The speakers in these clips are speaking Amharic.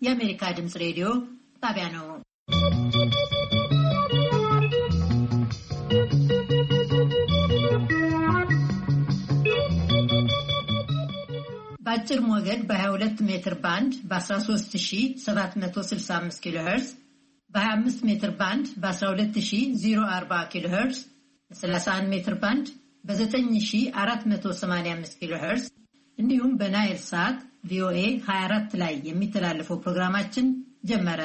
የአሜሪካ ድምጽ ሬዲዮ ጣቢያ ነው። በአጭር ሞገድ በ22 ሜትር ባንድ በ13765 ኪሎ ሄርዝ፣ በ25 ሜትር ባንድ በ12040 ኪሎ ሄርዝ፣ በ31 ሜትር ባንድ በ9485 ኪሎ ሄርዝ እንዲሁም በናይል ሳት ቪኦኤ 24 ላይ የሚተላለፈው ፕሮግራማችን ጀመረ።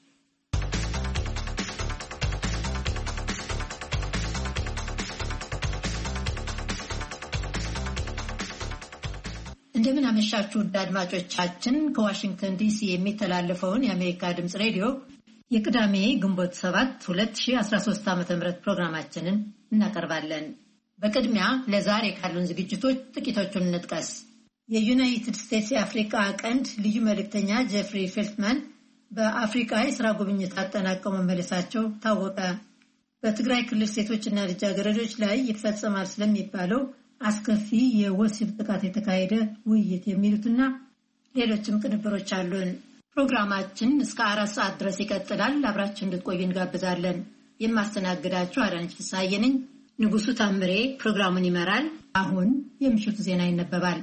እንደምን አመሻችሁ አድማጮቻችን። ከዋሽንግተን ዲሲ የሚተላለፈውን የአሜሪካ ድምጽ ሬዲዮ የቅዳሜ ግንቦት 7 2013 ዓ.ም ፕሮግራማችንን እናቀርባለን። በቅድሚያ ለዛሬ ካሉን ዝግጅቶች ጥቂቶቹን እንጥቀስ። የዩናይትድ ስቴትስ የአፍሪካ ቀንድ ልዩ መልእክተኛ ጄፍሪ ፌልትማን በአፍሪካ የሥራ ጉብኝት አጠናቀው መመለሳቸው ታወቀ። በትግራይ ክልል ሴቶችና ልጃገረዶች ላይ ይፈጸማል ስለሚባለው አስከፊ የወሲብ ጥቃት የተካሄደ ውይይት የሚሉትና ሌሎችም ቅንብሮች አሉን። ፕሮግራማችን እስከ 4 ሰዓት ድረስ ይቀጥላል። አብራችሁ እንድትቆዩ እንጋብዛለን። የማስተናግዳችሁ አዳነች ፍስሐዬ ነኝ። ንጉሱ ታምሬ ፕሮግራሙን ይመራል። አሁን የምሽቱ ዜና ይነበባል።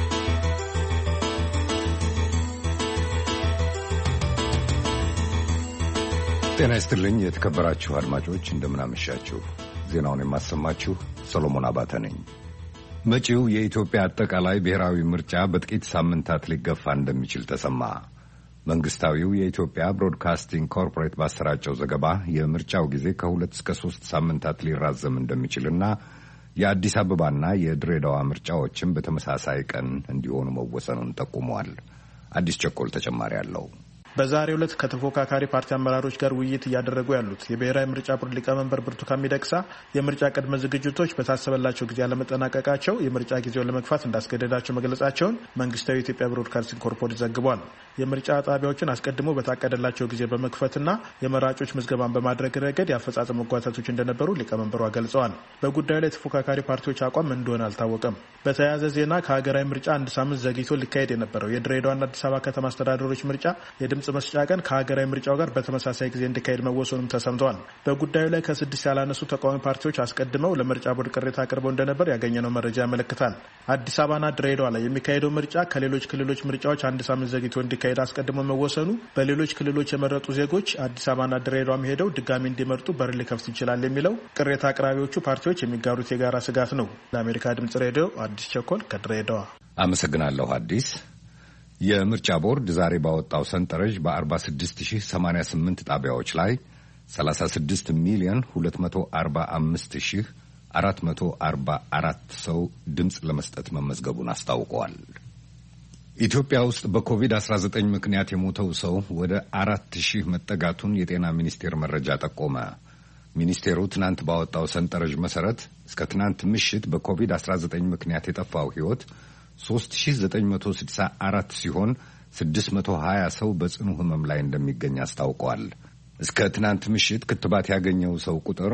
ጤና ይስጥልኝ የተከበራችሁ አድማጮች፣ እንደምን አመሻችሁ። ዜናውን የማሰማችሁ ሰሎሞን አባተ ነኝ። መጪው የኢትዮጵያ አጠቃላይ ብሔራዊ ምርጫ በጥቂት ሳምንታት ሊገፋ እንደሚችል ተሰማ። መንግስታዊው የኢትዮጵያ ብሮድካስቲንግ ኮርፖሬት ባሰራጨው ዘገባ የምርጫው ጊዜ ከ2 እስከ 3 ሳምንታት ሊራዘም እንደሚችልና የአዲስ አበባና የድሬዳዋ ምርጫዎችም በተመሳሳይ ቀን እንዲሆኑ መወሰኑን ጠቁሟል። አዲስ ቸኮል ተጨማሪ አለው። በዛሬው ዕለት ከተፎካካሪ ፓርቲ አመራሮች ጋር ውይይት እያደረጉ ያሉት የብሔራዊ ምርጫ ቦርድ ሊቀመንበር ብርቱካን ሚደቅሳ የምርጫ ቅድመ ዝግጅቶች በታሰበላቸው ጊዜ አለመጠናቀቃቸው የምርጫ ጊዜውን ለመግፋት እንዳስገደዳቸው መግለጻቸውን መንግስታዊ የኢትዮጵያ ብሮድካስቲንግ ኮርፖሬት ዘግቧል። የምርጫ ጣቢያዎችን አስቀድሞ በታቀደላቸው ጊዜ በመክፈትና የመራጮች ምዝገባን በማድረግ ረገድ የአፈጻጸም መጓተቶች እንደነበሩ ሊቀመንበሯ ገልጸዋል። በጉዳዩ ላይ ተፎካካሪ ፓርቲዎች አቋም ምን እንደሆነ አልታወቀም። በተያያዘ ዜና ከሀገራዊ ምርጫ 1 ሳምንት ዘግይቶ ሊካሄድ የነበረው የድሬዳዋና አዲስ አበባ ከተማ አስተዳደሮች ምርጫ የድምጽ መስጫ ቀን ከሀገራዊ ምርጫው ጋር በተመሳሳይ ጊዜ እንዲካሄድ መወሰኑም ተሰምተዋል። በጉዳዩ ላይ ከ6 ያላነሱ ተቃዋሚ ፓርቲዎች አስቀድመው ለምርጫ ቦርድ ቅሬታ አቅርበው እንደነበር ያገኘነው መረጃ ያመለክታል። አዲስ አበባና ድሬዳዋ ላይ የሚካሄደው ምርጫ ከሌሎች ክልሎች ምርጫዎች 1 ሳምንት ዘግይቶ እንዲካሄድ አስቀድሞ መወሰኑ በሌሎች ክልሎች የመረጡ ዜጎች አዲስ አበባና ድሬዳዋ ሄደው ድጋሚ እንዲመርጡ በር ሊከፍት ይችላል የሚለው ቅሬታ አቅራቢዎቹ ፓርቲዎች የሚጋሩት የጋራ ስጋት ነው። ለአሜሪካ ድምጽ ሬዲዮ አዲስ ቸኮል ከድሬዳዋ አመሰግናለሁ። አዲስ የምርጫ ቦርድ ዛሬ ባወጣው ሰንጠረዥ በ46088 ጣቢያዎች ላይ 36,245,444 ሰው ድምጽ ለመስጠት መመዝገቡን አስታውቀዋል። ኢትዮጵያ ውስጥ በኮቪድ-19 ምክንያት የሞተው ሰው ወደ 4000 መጠጋቱን የጤና ሚኒስቴር መረጃ ጠቆመ። ሚኒስቴሩ ትናንት ባወጣው ሰንጠረዥ መሰረት እስከ ትናንት ምሽት በኮቪድ-19 ምክንያት የጠፋው ሕይወት 3964 ሲሆን 620 ሰው በጽኑ ህመም ላይ እንደሚገኝ አስታውቀዋል። እስከ ትናንት ምሽት ክትባት ያገኘው ሰው ቁጥር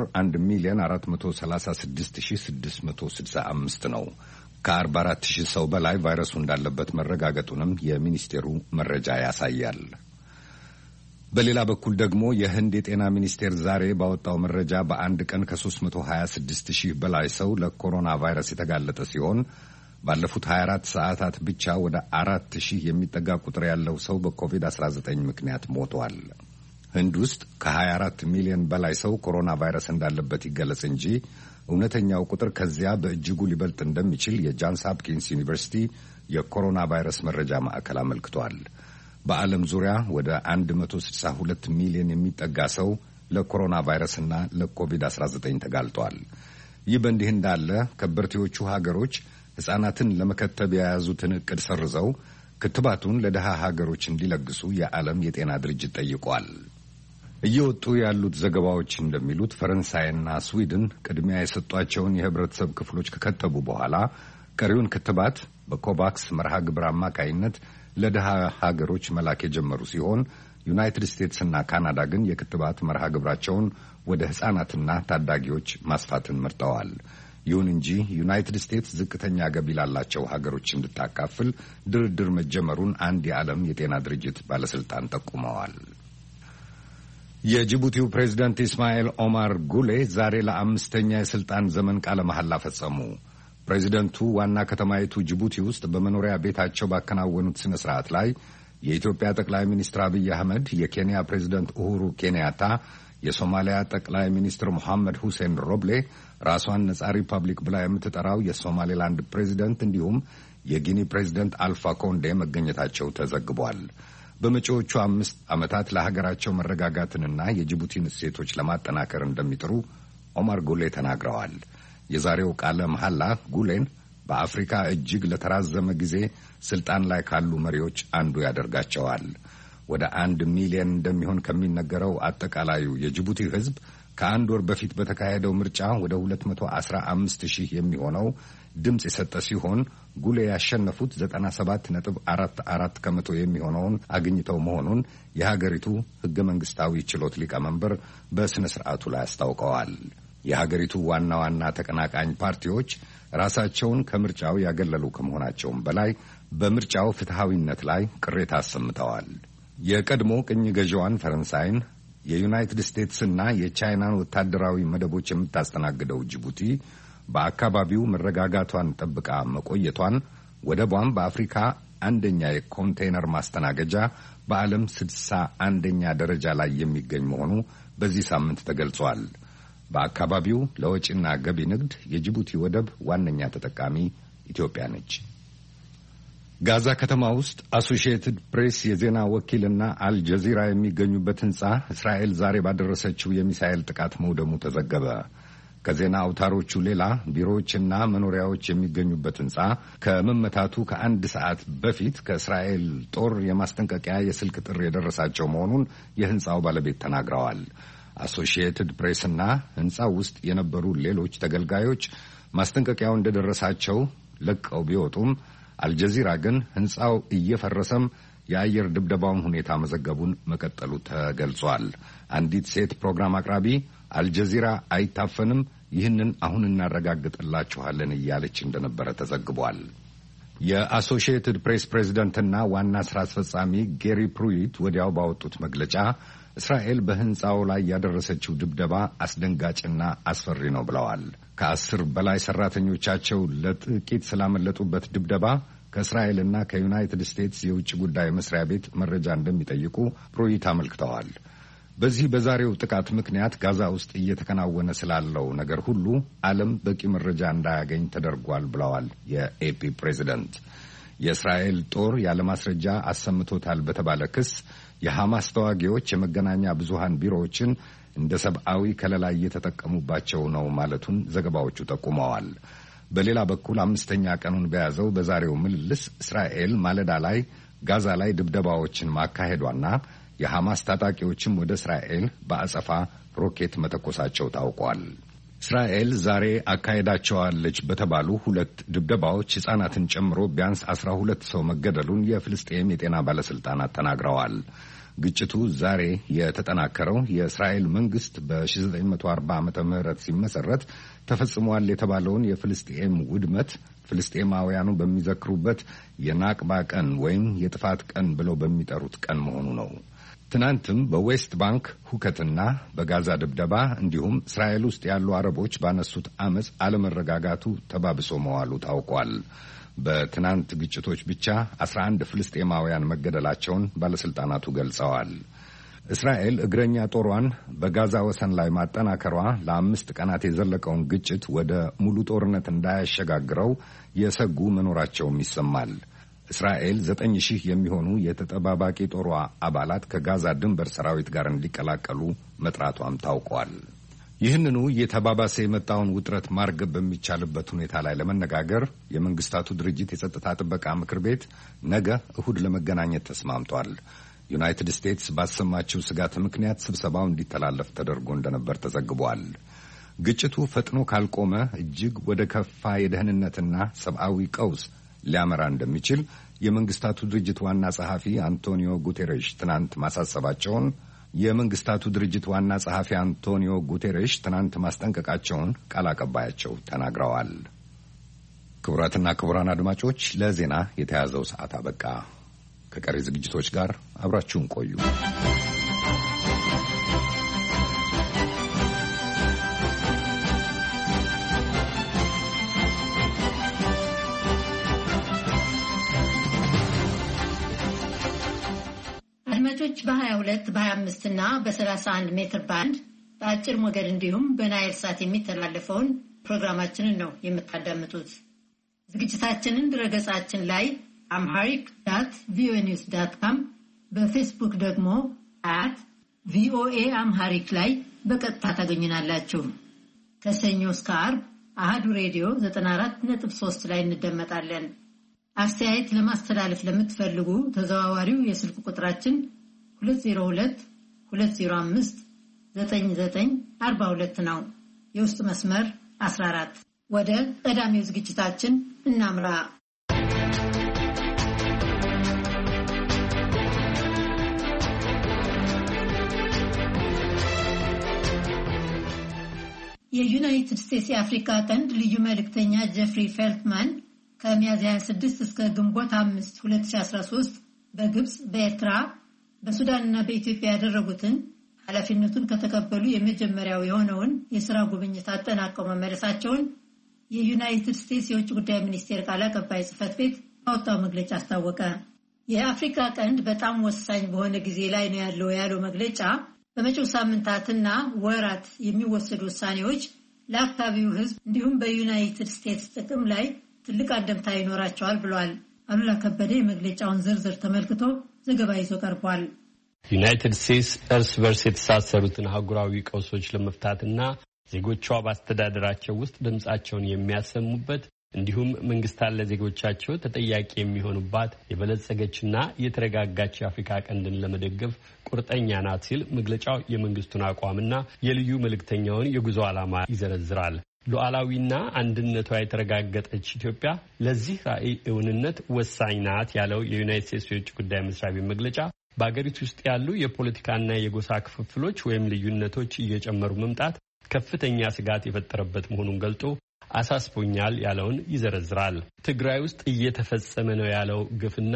1,436,665 ነው። ከ44,000 ሰው በላይ ቫይረሱ እንዳለበት መረጋገጡንም የሚኒስቴሩ መረጃ ያሳያል። በሌላ በኩል ደግሞ የህንድ የጤና ሚኒስቴር ዛሬ ባወጣው መረጃ በአንድ ቀን ከ326,000 በላይ ሰው ለኮሮና ቫይረስ የተጋለጠ ሲሆን ባለፉት 24 ሰዓታት ብቻ ወደ 4000 የሚጠጋ ቁጥር ያለው ሰው በኮቪድ-19 ምክንያት ሞቷል። ህንድ ውስጥ ከ24 ሚሊዮን በላይ ሰው ኮሮና ቫይረስ እንዳለበት ይገለጽ እንጂ እውነተኛው ቁጥር ከዚያ በእጅጉ ሊበልጥ እንደሚችል የጃንስ ሆፕኪንስ ዩኒቨርሲቲ የኮሮና ቫይረስ መረጃ ማዕከል አመልክቷል። በዓለም ዙሪያ ወደ 162 ሚሊዮን የሚጠጋ ሰው ለኮሮና ቫይረስና ለኮቪድ-19 ተጋልጧል። ይህ በእንዲህ እንዳለ ከበርቴዎቹ ሀገሮች ሕፃናትን ለመከተብ የያዙትን ዕቅድ ሰርዘው ክትባቱን ለደሃ ሀገሮች እንዲለግሱ የዓለም የጤና ድርጅት ጠይቋል። እየወጡ ያሉት ዘገባዎች እንደሚሉት ፈረንሳይና ስዊድን ቅድሚያ የሰጧቸውን የህብረተሰብ ክፍሎች ከከተቡ በኋላ ቀሪውን ክትባት በኮቫክስ መርሃ ግብር አማካይነት ለደሃ ሀገሮች መላክ የጀመሩ ሲሆን ዩናይትድ ስቴትስና ካናዳ ግን የክትባት መርሃ ግብራቸውን ወደ ሕፃናትና ታዳጊዎች ማስፋትን መርጠዋል። ይሁን እንጂ ዩናይትድ ስቴትስ ዝቅተኛ ገቢ ላላቸው ሀገሮች እንድታካፍል ድርድር መጀመሩን አንድ የዓለም የጤና ድርጅት ባለስልጣን ጠቁመዋል። የጅቡቲው ፕሬዝዳንት ኢስማኤል ኦማር ጉሌ ዛሬ ለ5ኛ የስልጣን ዘመን ቃለ መሐላ ፈጸሙ። ፕሬዝደንቱ ዋና ከተማይቱ ጅቡቲ ውስጥ በመኖሪያ ቤታቸው ባከናወኑት ስነ ስርዓት ላይ የኢትዮጵያ ጠቅላይ ሚኒስትር አብይ አህመድ፣ የኬንያ ፕሬዝደንት ኡሁሩ ኬንያታ፣ የሶማሊያ ጠቅላይ ሚኒስትር መሐመድ ሁሴን ሮብሌ፣ ራሷን ነጻ ሪፐብሊክ ብላ የምትጠራው የሶማሌላንድ ፕሬዝደንት እንዲሁም የጊኒ ፕሬዝደንት አልፋ ኮንዴ መገኘታቸው ተዘግቧል። በመጪዎቹ 5 ዓመታት ለሀገራቸው መረጋጋትንና የጅቡቲን እሴቶች ለማጠናከር እንደሚጥሩ ኦማር ጉሌ ተናግረዋል። የዛሬው ቃለ መሐላ ጉሌን በአፍሪካ እጅግ ለተራዘመ ጊዜ ስልጣን ላይ ካሉ መሪዎች አንዱ ያደርጋቸዋል። ወደ 1 ሚሊዮን እንደሚሆን ከሚነገረው አጠቃላዩ የጅቡቲ ሕዝብ ከአንድ ወር በፊት በተካሄደው ምርጫ ወደ 215,000 የሚሆነው ድምፅ የሰጠ ሲሆን ጉሌ ያሸነፉት 97.44 ከመቶ የሚሆነውን አግኝተው መሆኑን የሀገሪቱ ሕገ መንግስታዊ ችሎት ሊቀመንበር በስነ ስርዓቱ ላይ አስታውቀዋል። የሀገሪቱ ዋና ዋና ተቀናቃኝ ፓርቲዎች ራሳቸውን ከምርጫው ያገለሉ ከመሆናቸውም በላይ በምርጫው ፍትሐዊነት ላይ ቅሬታ አሰምተዋል። የቀድሞ ቅኝ ገዢዋን ፈረንሳይን፣ የዩናይትድ ስቴትስና የቻይናን ወታደራዊ መደቦች የምታስተናግደው ጅቡቲ በአካባቢው መረጋጋቷን ጠብቃ መቆየቷን፣ ወደቧም በአፍሪካ አንደኛ የኮንቴይነር ማስተናገጃ፣ በዓለም 61ኛ ደረጃ ላይ የሚገኝ መሆኑ በዚህ ሳምንት ተገልጿል። በአካባቢው ለወጪና ገቢ ንግድ የጅቡቲ ወደብ ዋነኛ ተጠቃሚ ኢትዮጵያ ነች። ጋዛ ከተማ ውስጥ አሶሺየትድ ፕሬስ የዜና ወኪልና አልጀዚራ የሚገኙበት ሕንጻ እስራኤል ዛሬ ባደረሰችው የሚሳኤል ጥቃት መውደሙ ተዘገበ። ከዜና አውታሮቹ ሌላ ቢሮዎችና መኖሪያዎች የሚገኙበት ሕንጻ ከመመታቱ ከ1 ሰዓት በፊት ከእስራኤል ጦር የማስጠንቀቂያ የስልክ ጥሪ የደረሳቸው መሆኑን የሕንጻው ባለቤት ተናግረዋል። አሶሺየትድ ፕሬስና ሕንጻው ውስጥ የነበሩ ሌሎች ተገልጋዮች ማስጠንቀቂያው እንደደረሳቸው ለቀው ቢወጡም አልጀዚራ ግን ሕንጻው እየፈረሰም የአየር ድብደባውን ሁኔታ መዘገቡን መቀጠሉ ተገልጿል። አንዲት ሴት ፕሮግራም አቅራቢ አልጀዚራ አይታፈንም፣ ይህንን አሁን እናረጋግጥላችኋለን እያለች እንደነበረ ተዘግቧል። የአሶሺየትድ ፕሬስ ፕሬዝደንትና ዋና ስራ አስፈጻሚ ጌሪ ፕሩይት ወዲያው ባወጡት መግለጫ እስራኤል በሕንጻው ላይ ያደረሰችው ድብደባ አስደንጋጭና አስፈሪ ነው ብለዋል። ከ10 በላይ ሰራተኞቻቸው ለጥቂት ስላመለጡበት ድብደባ ከእስራኤልና ከዩናይትድ ስቴትስ የውጭ ጉዳይ መስሪያ ቤት መረጃ እንደሚጠይቁ ፕሩይት አመልክተዋል። በዚህ በዛሬው ጥቃት ምክንያት ጋዛ ውስጥ እየተከናወነ ስላለው ነገር ሁሉ ዓለም በቂ መረጃ እንዳያገኝ ተደርጓል ብለዋል የኤፒ ፕሬዝደንት። የእስራኤል ጦር ያለማስረጃ አሰምቶታል በተባለ ክስ የሐማስ ተዋጊዎች የመገናኛ ብዙሃን ቢሮዎችን እንደ ሰብአዊ ከለላ እየተጠቀሙባቸው ነው ማለቱን ዘገባዎቹ ጠቁመዋል። በሌላ በኩል 5ኛ ቀኑን በያዘው በዛሬው ምልልስ እስራኤል ማለዳ ላይ ጋዛ ላይ ድብደባዎችን ማካሄዷና የሐማስ ታጣቂዎችም ወደ እስራኤል በአጸፋ ሮኬት መተኮሳቸው ታውቋል። እስራኤል ዛሬ አካሄዳቸዋለች በተባሉ 2 ድብደባዎች ሕፃናትን ጨምሮ ቢያንስ 12 ሰው መገደሉን የፍልስጤም የጤና ባለስልጣናት ተናግረዋል። ግጭቱ ዛሬ የተጠናከረው የእስራኤል መንግስት በ1940 ዓመተ ምህረት ሲመሰረት ተፈጽሟል የተባለውን የፍልስጤም ውድመት ፍልስጤማውያኑ በሚዘክሩበት የናቅባ ቀን ወይም የጥፋት ቀን ብለው በሚጠሩት ቀን መሆኑ ነው። ትናንትም በዌስት ባንክ ሁከትና በጋዛ ድብደባ እንዲሁም እስራኤል ውስጥ ያሉ አረቦች ባነሱት አመፅ አለመረጋጋቱ ተባብሶ መዋሉ ታውቋል። በትናንት ግጭቶች ብቻ 11 ፍልስጤማውያን መገደላቸውን ባለስልጣናቱ ገልጸዋል። እስራኤል እግረኛ ጦሯን በጋዛ ወሰን ላይ ማጠናከሯ ለ5 ቀናት የዘለቀውን ግጭት ወደ ሙሉ ጦርነት እንዳያሸጋግረው የሰጉ መኖራቸውም ይሰማል። እስራኤል 9,000 የሚሆኑ የተጠባባቂ ጦሯ አባላት ከጋዛ ድንበር ሰራዊት ጋር እንዲቀላቀሉ መጥራቷም ታውቋል። ይህንኑ እየተባባሰ የመጣውን ውጥረት ማርገብ በሚቻልበት ሁኔታ ላይ ለመነጋገር የመንግስታቱ ድርጅት የጸጥታ ጥበቃ ምክር ቤት ነገ እሁድ ለመገናኘት ተስማምቷል። ዩናይትድ ስቴትስ ባሰማችው ስጋት ምክንያት ስብሰባው እንዲተላለፍ ተደርጎ እንደነበር ተዘግቧል። ግጭቱ ፈጥኖ ካልቆመ እጅግ ወደ ከፋ የደህንነትና ሰብአዊ ቀውስ ሊያመራ እንደሚችል የመንግስታቱ ድርጅት ዋና ጸሐፊ አንቶኒዮ ጉቴሬሽ ትናንት ማሳሰባቸውን የመንግስታቱ ድርጅት ዋና ጸሐፊ አንቶኒዮ ጉቴሬሽ ትናንት ማስጠንቀቃቸውን ቃል አቀባያቸው ተናግረዋል። ክቡራትና ክቡራን አድማጮች፣ ለዜና የተያዘው ሰዓት አበቃ። ከቀሪ ዝግጅቶች ጋር አብራችሁን ቆዩ። አድማጮች በ22 በ25 እና በ31 ሜትር ባንድ በአጭር ሞገድ እንዲሁም በናይል ሳት የሚተላለፈውን ፕሮግራማችንን ነው የምታዳምጡት። ዝግጅታችንን ድረገጻችን ላይ amharic.voanews.com በፌስቡክ ደግሞ @voa amharic ላይ በቀጥታ ታገኙናላችሁ። ከሰኞ እስከ ዓርብ አሃዱ ሬዲዮ 94.3 ላይ እንደመጣለን። አስተያየት ለማስተላለፍ ለምትፈልጉ ተዘዋዋሪው የስልክ ቁጥራችን 202-205-9942 ነው። የውስጥ መስመር 14። ወደ ቀዳሚው ዝግጅታችን እናምራ። የዩናይትድ ስቴትስ የአፍሪካ ቀንድ ልዩ መልእክተኛ ጄፍሪ ፌልትማን ከሚያዝያ 26 እስከ ግንቦት 5 2013 በግብጽ፣ በኤርትራ፣ በሱዳንና በኢትዮጵያ ያደረጉትን ኃላፊነቱን ከተቀበሉ የመጀመሪያው የሆነውን የሥራ ጉብኝት አጠናቀው መመለሳቸውን የዩናይትድ ስቴትስ የውጭ ጉዳይ ሚኒስቴር ቃል አቀባይ ጽሕፈት ቤት ባወጣው መግለጫ አስታወቀ። የአፍሪካ ቀንድ በጣም ወሳኝ በሆነ ጊዜ ላይ ነው ያለው መግለጫ በመጪው ሳምንታትና ወራት የሚወሰዱ ውሳኔዎች ለአካባቢው ሕዝብ እንዲሁም በዩናይትድ ስቴትስ ጥቅም ላይ ትልቅ አንደምታ ይኖራቸዋል ብሏል። አሉላ ከበደ የመግለጫውን ዝርዝር ተመልክቶ ዘገባ ይዞ ቀርቧል። ዩናይትድ ስቴትስ እርስ በርስ የተሳሰሩትን አህጉራዊ ቀውሶች ለመፍታትና ዜጎቿ በአስተዳደራቸው ውስጥ ድምጻቸውን የሚያሰሙበት እንዲሁም መንግስታት ለዜጎቻቸው ተጠያቂ የሚሆኑባት የበለጸገችና የተረጋጋች የአፍሪካ ቀንድን ለመደገፍ ቁርጠኛ ናት ሲል መግለጫው የመንግስቱን አቋምና የልዩ መልእክተኛውን የጉዞ ዓላማ ይዘረዝራል። ሉዓላዊና አንድነቷ የተረጋገጠች ኢትዮጵያ ለዚህ ራዕይ እውንነት ወሳኝ ናት ያለው የዩናይትድ ስቴትስ የውጭ ጉዳይ መስሪያ ቤት መግለጫ በአገሪቱ ውስጥ ያሉ የፖለቲካና የጎሳ ክፍፍሎች ወይም ልዩነቶች እየጨመሩ መምጣት ከፍተኛ ስጋት የፈጠረበት መሆኑን ገልጦ አሳስቦኛል ያለውን ይዘረዝራል። ትግራይ ውስጥ እየተፈጸመ ነው ያለው ግፍና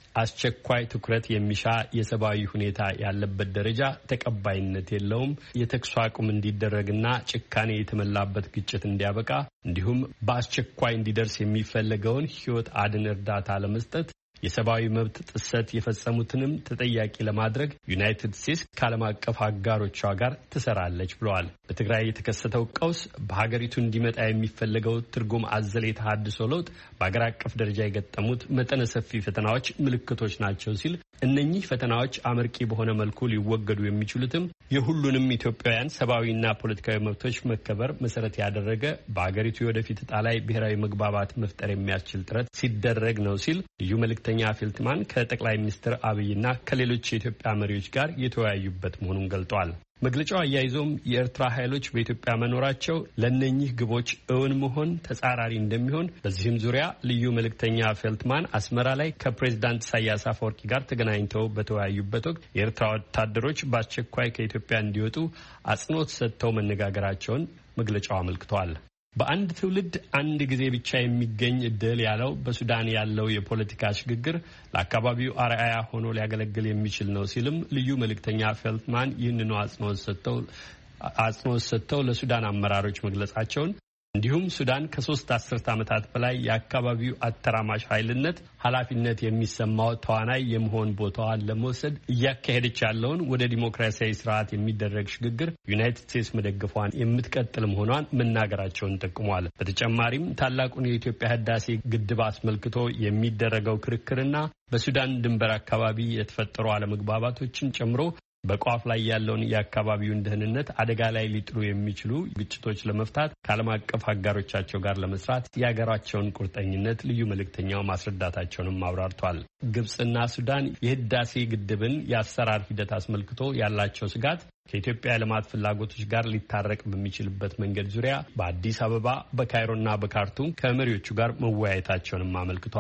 አስቸኳይ ትኩረት የሚሻ የሰብአዊ ሁኔታ ያለበት ደረጃ ተቀባይነት የለውም። የተኩስ አቁም እንዲደረግና ጭካኔ የተመላበት ግጭት እንዲያበቃ እንዲሁም በአስቸኳይ እንዲደርስ የሚፈለገውን ሕይወት አድን እርዳታ ለመስጠት የሰብአዊ መብት ጥሰት የፈጸሙትንም ተጠያቂ ለማድረግ ዩናይትድ ስቴትስ ከዓለም አቀፍ አጋሮቿ ጋር ትሰራለች ብለዋል። በትግራይ የተከሰተው ቀውስ በሀገሪቱ እንዲመጣ የሚፈለገው ትርጉም አዘል የተሃድሶ ለውጥ በአገር አቀፍ ደረጃ የገጠሙት መጠነ ሰፊ ፈተናዎች ምልክቶች ናቸው ሲል እነኚህ ፈተናዎች አመርቂ በሆነ መልኩ ሊወገዱ የሚችሉትም የሁሉንም ኢትዮጵያውያን ሰብአዊና ፖለቲካዊ መብቶች መከበር መሰረት ያደረገ በአገሪቱ የወደፊት ዕጣ ላይ ብሔራዊ መግባባት መፍጠር የሚያስችል ጥረት ሲደረግ ነው ሲል ልዩ መልእክተኛ ፌልትማን ከጠቅላይ ሚኒስትር አብይና ከሌሎች የኢትዮጵያ መሪዎች ጋር የተወያዩበት መሆኑን ገልጧል። መግለጫው አያይዞም የኤርትራ ኃይሎች በኢትዮጵያ መኖራቸው ለእነኚህ ግቦች እውን መሆን ተጻራሪ እንደሚሆን፣ በዚህም ዙሪያ ልዩ መልእክተኛ ፌልትማን አስመራ ላይ ከፕሬዚዳንት ኢሳያስ አፈወርቂ ጋር ተገናኝተው በተወያዩበት ወቅት የኤርትራ ወታደሮች በአስቸኳይ ከኢትዮጵያ እንዲወጡ አጽንኦት ሰጥተው መነጋገራቸውን መግለጫው አመልክቷል። በአንድ ትውልድ አንድ ጊዜ ብቻ የሚገኝ እድል ያለው በሱዳን ያለው የፖለቲካ ሽግግር ለአካባቢው አርአያ ሆኖ ሊያገለግል የሚችል ነው ሲልም ልዩ መልእክተኛ ፌልትማን ይህንኑ አጽንኦት ሰጥተው ለሱዳን አመራሮች መግለጻቸውን እንዲሁም ሱዳን ከ3 አስርት ዓመታት በላይ የአካባቢው አተራማሽ ኃይልነት ኃላፊነት የሚሰማው ተዋናይ የመሆን ቦታዋን ለመውሰድ እያካሄደች ያለውን ወደ ዲሞክራሲያዊ ስርዓት የሚደረግ ሽግግር ዩናይትድ ስቴትስ መደገፏን የምትቀጥል መሆኗን መናገራቸውን ጠቁሟል። በተጨማሪም ታላቁን የኢትዮጵያ ህዳሴ ግድብ አስመልክቶ የሚደረገው ክርክርና በሱዳን ድንበር አካባቢ የተፈጠሩ አለመግባባቶችን ጨምሮ በቋፍ ላይ ያለውን የአካባቢውን ደህንነት አደጋ ላይ ሊጥሉ የሚችሉ ግጭቶች ለመፍታት ከዓለም አቀፍ አጋሮቻቸው ጋር ለመስራት የሀገራቸውን ቁርጠኝነት ልዩ መልእክተኛው ማስረዳታቸውንም አብራርቷል። ግብጽና ሱዳን የህዳሴ ግድብን የአሰራር ሂደት አስመልክቶ ያላቸው ስጋት ከኢትዮጵያ የልማት ፍላጎቶች ጋር ሊታረቅ በሚችልበት መንገድ ዙሪያ በአዲስ አበባ፣ በካይሮና በካርቱም ከመሪዎቹ ጋር መወያየታቸውንም አመልክቷል።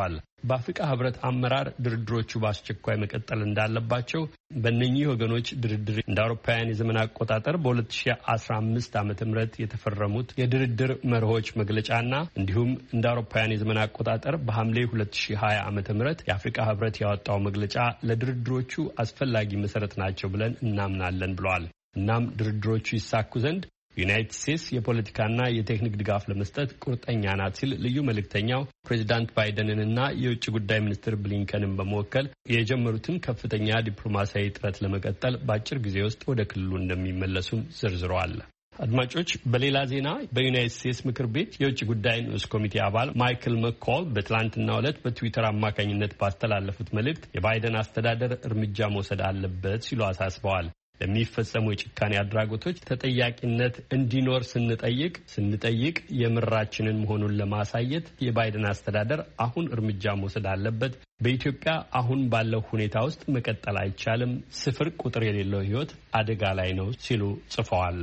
በአፍሪካ ህብረት አመራር ድርድሮቹ በአስቸኳይ መቀጠል እንዳለባቸው በእነኚህ ወገኖች ድርድር እንደ አውሮፓውያን የዘመን አቆጣጠር በ2015 ዓ.ም የተፈረሙት የድርድር መርሆች መግለጫና እንዲሁም እንደ አውሮፓውያን የዘመን አቆጣጠር በሐምሌ 2020 ዓ.ም የአፍሪካ ህብረት ያወጣው መግለጫ ለድርድሮቹ አስፈላጊ መሰረት ናቸው ብለን እናምናለን ብለዋል። እናም ድርድሮቹ ይሳኩ ዘንድ ዩናይትድ ስቴትስ የፖለቲካና የቴክኒክ ድጋፍ ለመስጠት ቁርጠኛ ናት ሲል ልዩ መልእክተኛው ፕሬዚዳንት ባይደንንና የውጭ ጉዳይ ሚኒስትር ብሊንከንን በመወከል የጀመሩትን ከፍተኛ ዲፕሎማሲያዊ ጥረት ለመቀጠል በአጭር ጊዜ ውስጥ ወደ ክልሉ እንደሚመለሱም ዘርዝረዋል። አድማጮች፣ በሌላ ዜና በዩናይትድ ስቴትስ ምክር ቤት የውጭ ጉዳይ ንዑስ ኮሚቴ አባል ማይክል መኮል በትላንትናው ዕለት በትዊተር አማካኝነት ባስተላለፉት መልእክት የባይደን አስተዳደር እርምጃ መውሰድ አለበት ሲሉ አሳስበዋል። ለሚፈጸሙ የጭካኔ አድራጎቶች ተጠያቂነት እንዲኖር ስንጠይቅ የምራችንን መሆኑን ለማሳየት የባይደን አስተዳደር አሁን እርምጃ መውሰድ አለበት። በኢትዮጵያ አሁን ባለው ሁኔታ ውስጥ መቀጠል አይቻልም። ስፍር ቁጥር የሌለው ሕይወት አደጋ ላይ ነው ሲሉ ጽፈዋል።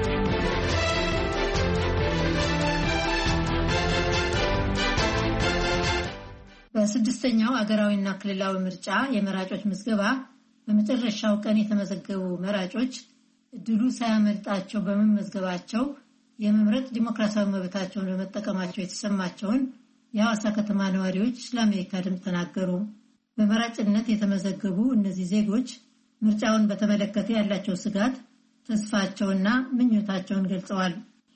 በስድስተኛው አገራዊና ክልላዊ ምርጫ የመራጮች ምዝገባ በመጨረሻው ቀን የተመዘገቡ መራጮች እድሉ ሳያመልጣቸው በመመዝገባቸው የመምረጥ ዲሞክራሲያዊ መብታቸውን በመጠቀማቸው የተሰማቸውን የሐዋሳ ከተማ ነዋሪዎች ለአሜሪካ ድምፅ ተናገሩ። በመራጭነት የተመዘገቡ እነዚህ ዜጎች ምርጫውን በተመለከተ ያላቸው ስጋት፣ ተስፋቸውና ምኞታቸውን ገልጸዋል።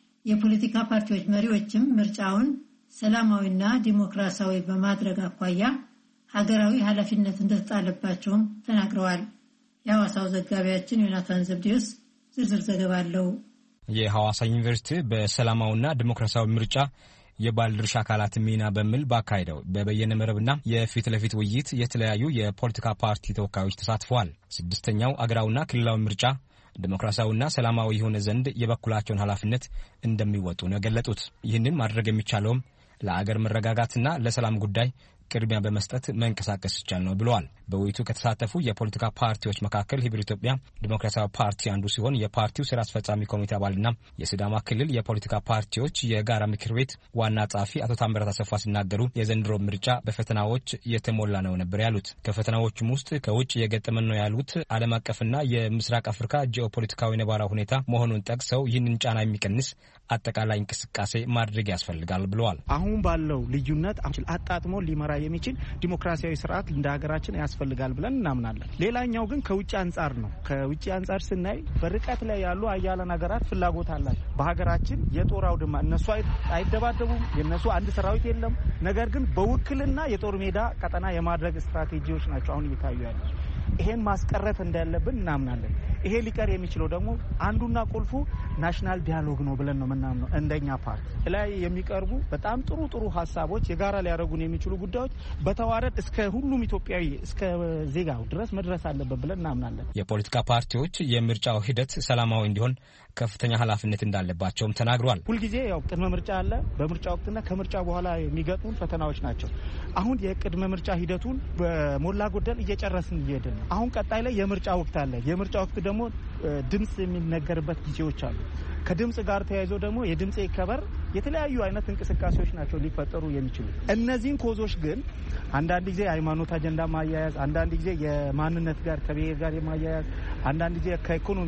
የፖለቲካ ፓርቲዎች መሪዎችም ምርጫውን ሰላማዊና ዲሞክራሲያዊ በማድረግ አኳያ ሀገራዊ ኃላፊነት እንደተጣለባቸውም ተናግረዋል። የሐዋሳው ዘጋቢያችን ዮናታን ዘብዴዎስ ዝርዝር ዘገባ አለው። የሐዋሳ ዩኒቨርሲቲ በሰላማዊና ዲሞክራሲያዊ ምርጫ የባለድርሻ አካላት ሚና በሚል ባካሄደው በበየነ መረብና የፊት ለፊት ውይይት የተለያዩ የፖለቲካ ፓርቲ ተወካዮች ተሳትፈዋል። ስድስተኛው አገራዊና ክልላዊ ምርጫ ዲሞክራሲያዊና ሰላማዊ የሆነ ዘንድ የበኩላቸውን ኃላፊነት እንደሚወጡ ነው የገለጹት። ይህንን ማድረግ የሚቻለውም ለአገር መረጋጋትና ለሰላም ጉዳይ ቅድሚያ በመስጠት መንቀሳቀስ ይቻል ነው ብለዋል። በውይይቱ ከተሳተፉ የፖለቲካ ፓርቲዎች መካከል ህብረ ኢትዮጵያ ዲሞክራሲያዊ ፓርቲ አንዱ ሲሆን የፓርቲው ስራ አስፈጻሚ ኮሚቴ አባልና የሲዳማ ክልል የፖለቲካ ፓርቲዎች የጋራ ምክር ቤት ዋና ጸሐፊ አቶ ታምራት አሰፋ ሲናገሩ የዘንድሮ ምርጫ በፈተናዎች የተሞላ ነው ነበር ያሉት። ከፈተናዎቹም ውስጥ ከውጭ የገጠመን ነው ያሉት ዓለም አቀፍና የምስራቅ አፍሪካ ጂኦፖለቲካዊ ነባራዊ ሁኔታ መሆኑን ጠቅሰው ይህንን ጫና የሚቀንስ አጠቃላይ እንቅስቃሴ ማድረግ ያስፈልጋል ብለዋል። አሁን ባለው ልዩነት አጣጥሞ ሊመራ የሚችል ዲሞክራሲያዊ ስርዓት እንደ ሀገራችን ያስፈልጋል ብለን እናምናለን። ሌላኛው ግን ከውጭ አንጻር ነው። ከውጭ አንጻር ስናይ በርቀት ላይ ያሉ አያሌ ሀገራት ፍላጎት አላቸው። በሀገራችን የጦር አውድማ እነሱ አይደባደቡም፣ የነሱ አንድ ሰራዊት የለም። ነገር ግን በውክልና የጦር ሜዳ ቀጠና የማድረግ ስትራቴጂዎች ናቸው አሁን እየታዩ ያሉት። ይሄን ማስቀረት እንዳለብን እናምናለን። ይሄ ሊቀር የሚችለው ደግሞ አንዱና ቁልፉ ናሽናል ዲያሎግ ነው ብለን ነው ምናምነው። እንደኛ ፓርቲ ላይ የሚቀርቡ በጣም ጥሩ ሀሳቦች የጋራ ሊያደርጉን የሚችሉ ጉዳዮች በተዋረድ እስከ ሁሉም ኢትዮጵያዊ እስከ ዜጋው ድረስ መድረስ አለበት ብለን እናምናለን። የፖለቲካ ፓርቲዎች የምርጫው ሂደት ሰላማዊ እንዲሆን ከፍተኛ ኃላፊነት እንዳለባቸውም ተናግሯል። ሁልጊዜ ያው ቅድመ ምርጫ አለ፣ በምርጫ ወቅትና ከምርጫ በኋላ የሚገጥሙን ፈተናዎች ናቸው። አሁን የቅድመ ምርጫ ሂደቱን በሞላ ጎደል እየጨረስን እየሄድን ነው። አሁን ቀጣይ ላይ የምርጫ ወቅት አለ። የምርጫ ወቅት ደግሞ ድምጽ የሚነገርበት ጊዜዎች አሉ። ከድምጽ ጋር ተያይዞ ደግሞ የድምጽ ይከበር የተለያዩ አይነት እንቅስቃሴዎች ናቸው ሊፈጠሩ የሚችሉ። እነዚህን ኮዞች ግን አንዳንድ ጊዜ ሃይማኖት አጀንዳ ማያያዝ፣ አንዳንድ ጊዜ የማንነት ጋር ከብሔር ጋር የማያያዝ፣ አንዳንድ ጊዜ ከኢኮኖሚ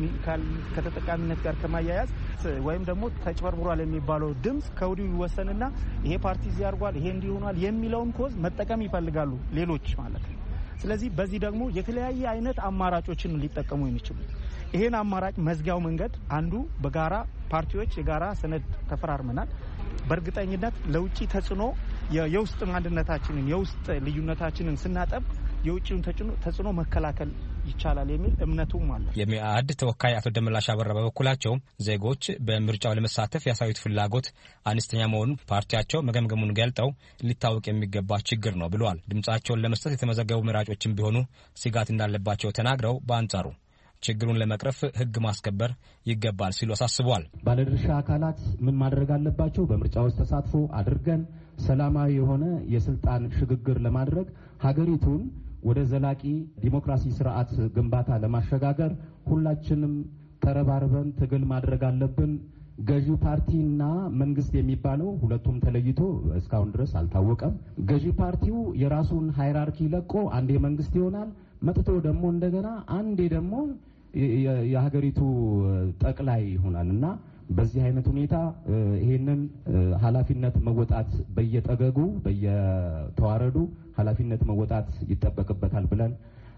ከተጠቃሚነት ጋር ከማያያዝ ወይም ደግሞ ተጭበርብሯል የሚባለው ድምጽ ከወዲሁ ይወሰንና ይሄ ፓርቲ ያርጓል ይሄ እንዲሆናል የሚለውን ኮዝ መጠቀም ይፈልጋሉ ሌሎች ማለት ነው። ስለዚህ በዚህ ደግሞ የተለያየ አይነት አማራጮችን ሊጠቀሙ የሚችሉ ይሄን አማራጭ መዝጊያው መንገድ አንዱ በጋራ ፓርቲዎች የጋራ ሰነድ ተፈራርመናል። በእርግጠኝነት ለውጪ ተጽዕኖ የውስጥ ማንነታችንን የውስጥ ልዩነታችንን ስናጠብ የውጪውን ተጽዕኖ መከላከል ይቻላል የሚል እምነቱም አለ። የሚአድ ተወካይ አቶ ደመላሽ አበራ በበኩላቸው ዜጎች በምርጫው ለመሳተፍ ያሳዩት ፍላጎት አነስተኛ መሆኑን ፓርቲያቸው መገምገሙን ገልጠው ሊታወቅ የሚገባ ችግር ነው ብለዋል። ድምጻቸውን ለመስጠት የተመዘገቡ መራጮችም ቢሆኑ ስጋት እንዳለባቸው ተናግረው በአንጻሩ ችግሩን ለመቅረፍ ሕግ ማስከበር ይገባል ሲሉ አሳስበዋል። ባለድርሻ አካላት ምን ማድረግ አለባቸው? በምርጫ ውስጥ ተሳትፎ አድርገን ሰላማዊ የሆነ የስልጣን ሽግግር ለማድረግ ሀገሪቱን ወደ ዘላቂ ዲሞክራሲ ስርዓት ግንባታ ለማሸጋገር ሁላችንም ተረባርበን ትግል ማድረግ አለብን። ገዢ ፓርቲና መንግስት የሚባለው ሁለቱም ተለይቶ እስካሁን ድረስ አልታወቀም። ገዢ ፓርቲው የራሱን ሃይራርኪ ለቆ አንዴ መንግስት ይሆናል፣ መጥቶ ደግሞ እንደገና አንዴ ደግሞ የሀገሪቱ ጠቅላይ ይሆናል እና በዚህ አይነት ሁኔታ ይሄንን ኃላፊነት መወጣት በየጠገጉ በየተዋረዱ ኃላፊነት መወጣት ይጠበቅበታል ብለን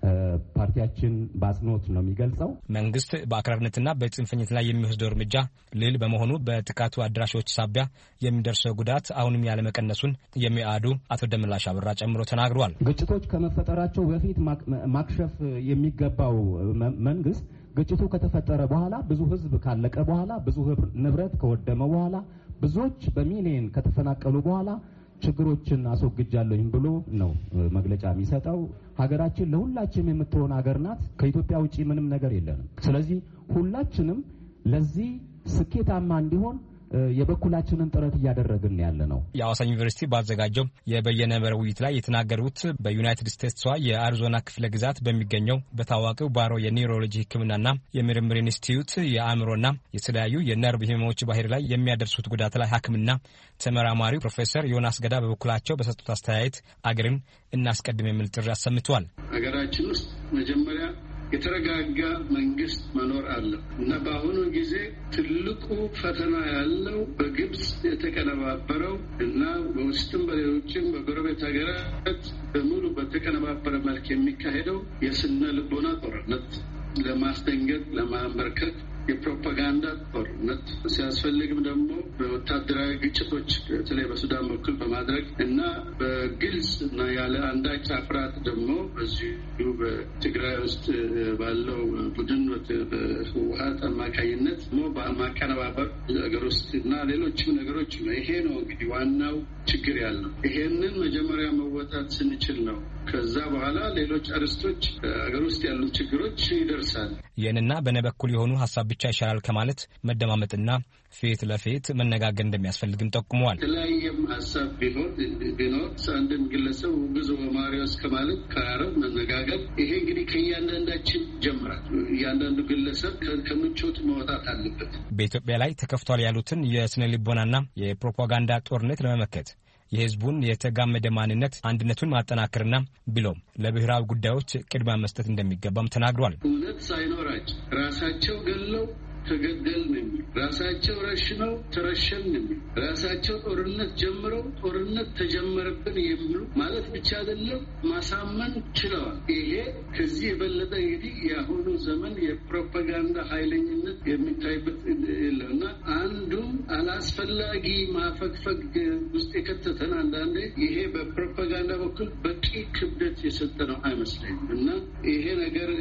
ፓርቲያችን በአጽንኦት ነው የሚገልጸው። መንግስት በአክራሪነትና በጽንፈኝነት ላይ የሚወስደው እርምጃ ልል በመሆኑ በጥቃቱ አድራሾች ሳቢያ የሚደርሰው ጉዳት አሁንም ያለመቀነሱን የሚያዱ አቶ ደመላሽ አበራ ጨምሮ ተናግረዋል። ግጭቶች ከመፈጠራቸው በፊት ማክሸፍ የሚገባው መንግስት ግጭቱ ከተፈጠረ በኋላ ብዙ ህዝብ ካለቀ በኋላ ብዙ ንብረት ከወደመ በኋላ ብዙዎች በሚሊዮን ከተፈናቀሉ በኋላ ችግሮችን አስወግጃለሁኝ ብሎ ነው መግለጫ የሚሰጠው። ሀገራችን ለሁላችንም የምትሆን ሀገር ናት። ከኢትዮጵያ ውጪ ምንም ነገር የለንም። ስለዚህ ሁላችንም ለዚህ ስኬታማ እንዲሆን የበኩላችንን ጥረት እያደረግን ያለ ነው። የሐዋሳ ዩኒቨርሲቲ ባዘጋጀው የበየነ መረብ ውይይት ላይ የተናገሩት በዩናይትድ ስቴትስ የአሪዞና ክፍለ ግዛት በሚገኘው በታዋቂው ባሮ የኒውሮሎጂ ሕክምናና የምርምር ኢንስቲትዩት የአእምሮና የተለያዩ የነርቭ ህመሞች ባህሪ ላይ የሚያደርሱት ጉዳት ላይ ሐኪምና ተመራማሪው ፕሮፌሰር ዮናስ ገዳ በበኩላቸው በሰጡት አስተያየት አገርን እናስቀድም የሚል ጥሪ አሰምተዋል። ሀገራችን ውስጥ መጀመሪያ የተረጋጋ መንግስት መኖር አለ እና በአሁኑ ጊዜ ትልቁ ፈተና ያለው በግብጽ የተቀነባበረው እና በውስጥም በሌሎችም በጎረቤት ሀገራት በሙሉ በተቀነባበረ መልክ የሚካሄደው የስነ ልቦና ጦርነት ለማስደንገጥ ለማንበርከክ የፕሮፓጋንዳ ጦርነት ሲያስፈልግም ደግሞ በወታደራዊ ግጭቶች በተለይ በሱዳን በኩል በማድረግ እና በግልጽ እና ያለ አንዳች አፍራት ደግሞ በዚሁ በትግራይ ውስጥ ባለው ቡድን በህወሓት አማካኝነት ደግሞ በማቀነባበር ሀገር ውስጥ እና ሌሎችም ነገሮች ነው። ይሄ ነው እንግዲህ ዋናው ችግር ያለው። ይሄንን መጀመሪያ መወጣት ስንችል ነው ከዛ በኋላ ሌሎች አርስቶች ሀገር ውስጥ ያሉት ችግሮች ይደርሳል። ይህንና በእኔ በኩል የሆኑ ሀሳብ ብቻ ይሻላል ከማለት መደማመጥና ፊት ለፊት መነጋገር እንደሚያስፈልግም ጠቁመዋል። የተለያየም ሀሳብ ቢኖር አንድም ግለሰብ ብዙ ማሪዎስ ከማለት ከአረብ መነጋገር ይሄ እንግዲህ ከእያንዳንዳችን ጀምራል። እያንዳንዱ ግለሰብ ከምቾት መውጣት አለበት። በኢትዮጵያ ላይ ተከፍቷል ያሉትን የስነ ልቦናና የፕሮፓጋንዳ ጦርነት ለመመከት የህዝቡን የተጋመደ ማንነት አንድነቱን ማጠናከርና ብሎም ለብሔራዊ ጉዳዮች ቅድሚያ መስጠት እንደሚገባም ተናግሯል። እውነት ሳይኖራቸው ራሳቸው ገለው ተገደልን የሚል ራሳቸው ረሽነው ተረሸን የሚል ራሳቸው ጦርነት ጀምረው ጦርነት ተጀመረብን የሚሉ ማለት ብቻ አይደለም ማሳመን ችለዋል። ይሄ ከዚህ የበለጠ እንግዲህ የአሁኑ ዘመን የፕሮፓጋንዳ ኃይለኝነት የሚታይበት የለውና አንዱም አላስፈላጊ ማፈግፈግ ውስጥ የከተተን አንዳንዴ ይሄ በፕሮፓጋንዳ በኩል በቂ ክብደት የሰጠ ነው አይመስለኝም እና ይሄ ነገር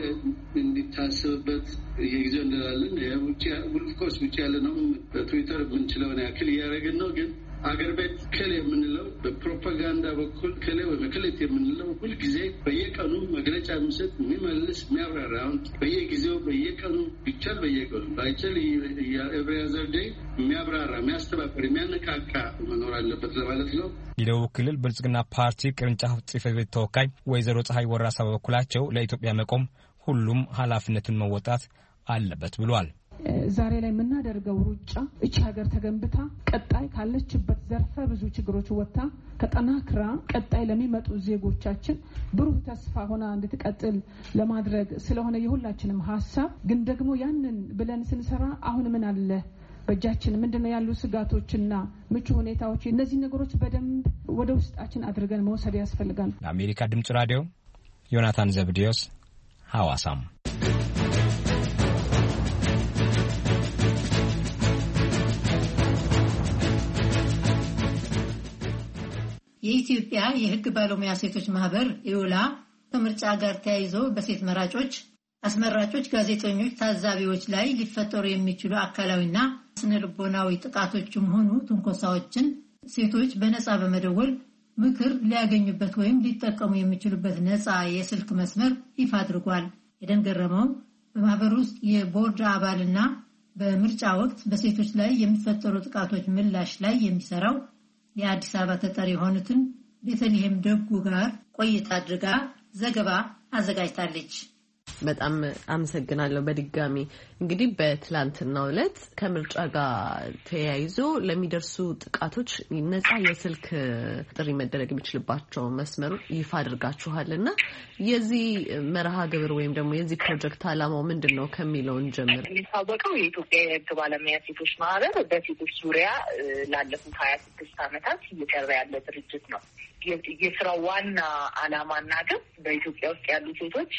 እንዲታሰብበት የጊዜው እንላለን። ውልፍኮስ ውጭ ያለ ነው በትዊተር የምንችለውን ያክል እያደረግን ነው። ግን አገር ቤት ክል የምንለው በፕሮፓጋንዳ በኩል ክል ወይ ክልት የምንለው ሁልጊዜ በየቀኑ መግለጫ የሚሰጥ የሚመልስ የሚያብራራ አሁን በየጊዜው በየቀኑ ቢቻል በየቀኑ ባይቻል ኤቭሪ አዘር ዴይ የሚያብራራ የሚያስተባበር የሚያነቃቃ መኖር አለበት ለማለት ነው። የደቡብ ክልል ብልጽግና ፓርቲ ቅርንጫፍ ጽሕፈት ቤት ተወካይ ወይዘሮ ፀሐይ ወራሳ በበኩላቸው ለኢትዮጵያ መቆም ሁሉም ኃላፊነቱን መወጣት አለበት ብሏል። ዛሬ ላይ የምናደርገው ሩጫ እቺ ሀገር ተገንብታ ቀጣይ ካለችበት ዘርፈ ብዙ ችግሮች ወጥታ ተጠናክራ ቀጣይ ለሚመጡ ዜጎቻችን ብሩህ ተስፋ ሆና እንድትቀጥል ለማድረግ ስለሆነ የሁላችንም ሀሳብ ግን ደግሞ ያንን ብለን ስንሰራ አሁን ምን አለ በእጃችን ምንድነው ያሉ ስጋቶችና ምቹ ሁኔታዎች እነዚህ ነገሮች በደንብ ወደ ውስጣችን አድርገን መውሰድ ያስፈልጋል። ለአሜሪካ ድምጽ ራዲዮ ዮናታን ዘብዲዮስ ሐዋሳም የኢትዮጵያ የሕግ ባለሙያ ሴቶች ማህበር ኢውላ ከምርጫ ጋር ተያይዞ በሴት መራጮች፣ አስመራጮች፣ ጋዜጠኞች፣ ታዛቢዎች ላይ ሊፈጠሩ የሚችሉ አካላዊና ስነ ልቦናዊ ጥቃቶችም ሆኑ ትንኮሳዎችን ሴቶች በነፃ በመደወል ምክር ሊያገኙበት ወይም ሊጠቀሙ የሚችሉበት ነፃ የስልክ መስመር ይፋ አድርጓል። ኤደን ገረመው በማህበሩ ውስጥ የቦርድ አባልና በምርጫ ወቅት በሴቶች ላይ የሚፈጠሩ ጥቃቶች ምላሽ ላይ የሚሰራው የአዲስ አበባ ተጠሪ የሆኑትን ቤተልሔም ደጉ ጋር ቆይታ አድርጋ ዘገባ አዘጋጅታለች። በጣም አመሰግናለሁ። በድጋሚ እንግዲህ በትላንትናው ዕለት ከምርጫ ጋር ተያይዞ ለሚደርሱ ጥቃቶች ነፃ የስልክ ጥሪ መደረግ የሚችልባቸው መስመሩ ይፋ አድርጋችኋልና የዚህ መርሃ ግብር ወይም ደግሞ የዚህ ፕሮጀክት ዓላማው ምንድነው ከሚለው እንጀምር። የሚታወቀው የኢትዮጵያ የሕግ ባለሙያ ሴቶች ማህበር በሴቶች ዙሪያ ላለፉት 26 ዓመታት እየሰራ ያለ ድርጅት ነው። የስራው ዋና ዓላማና ግብ በኢትዮጵያ ውስጥ ያሉ ሴቶች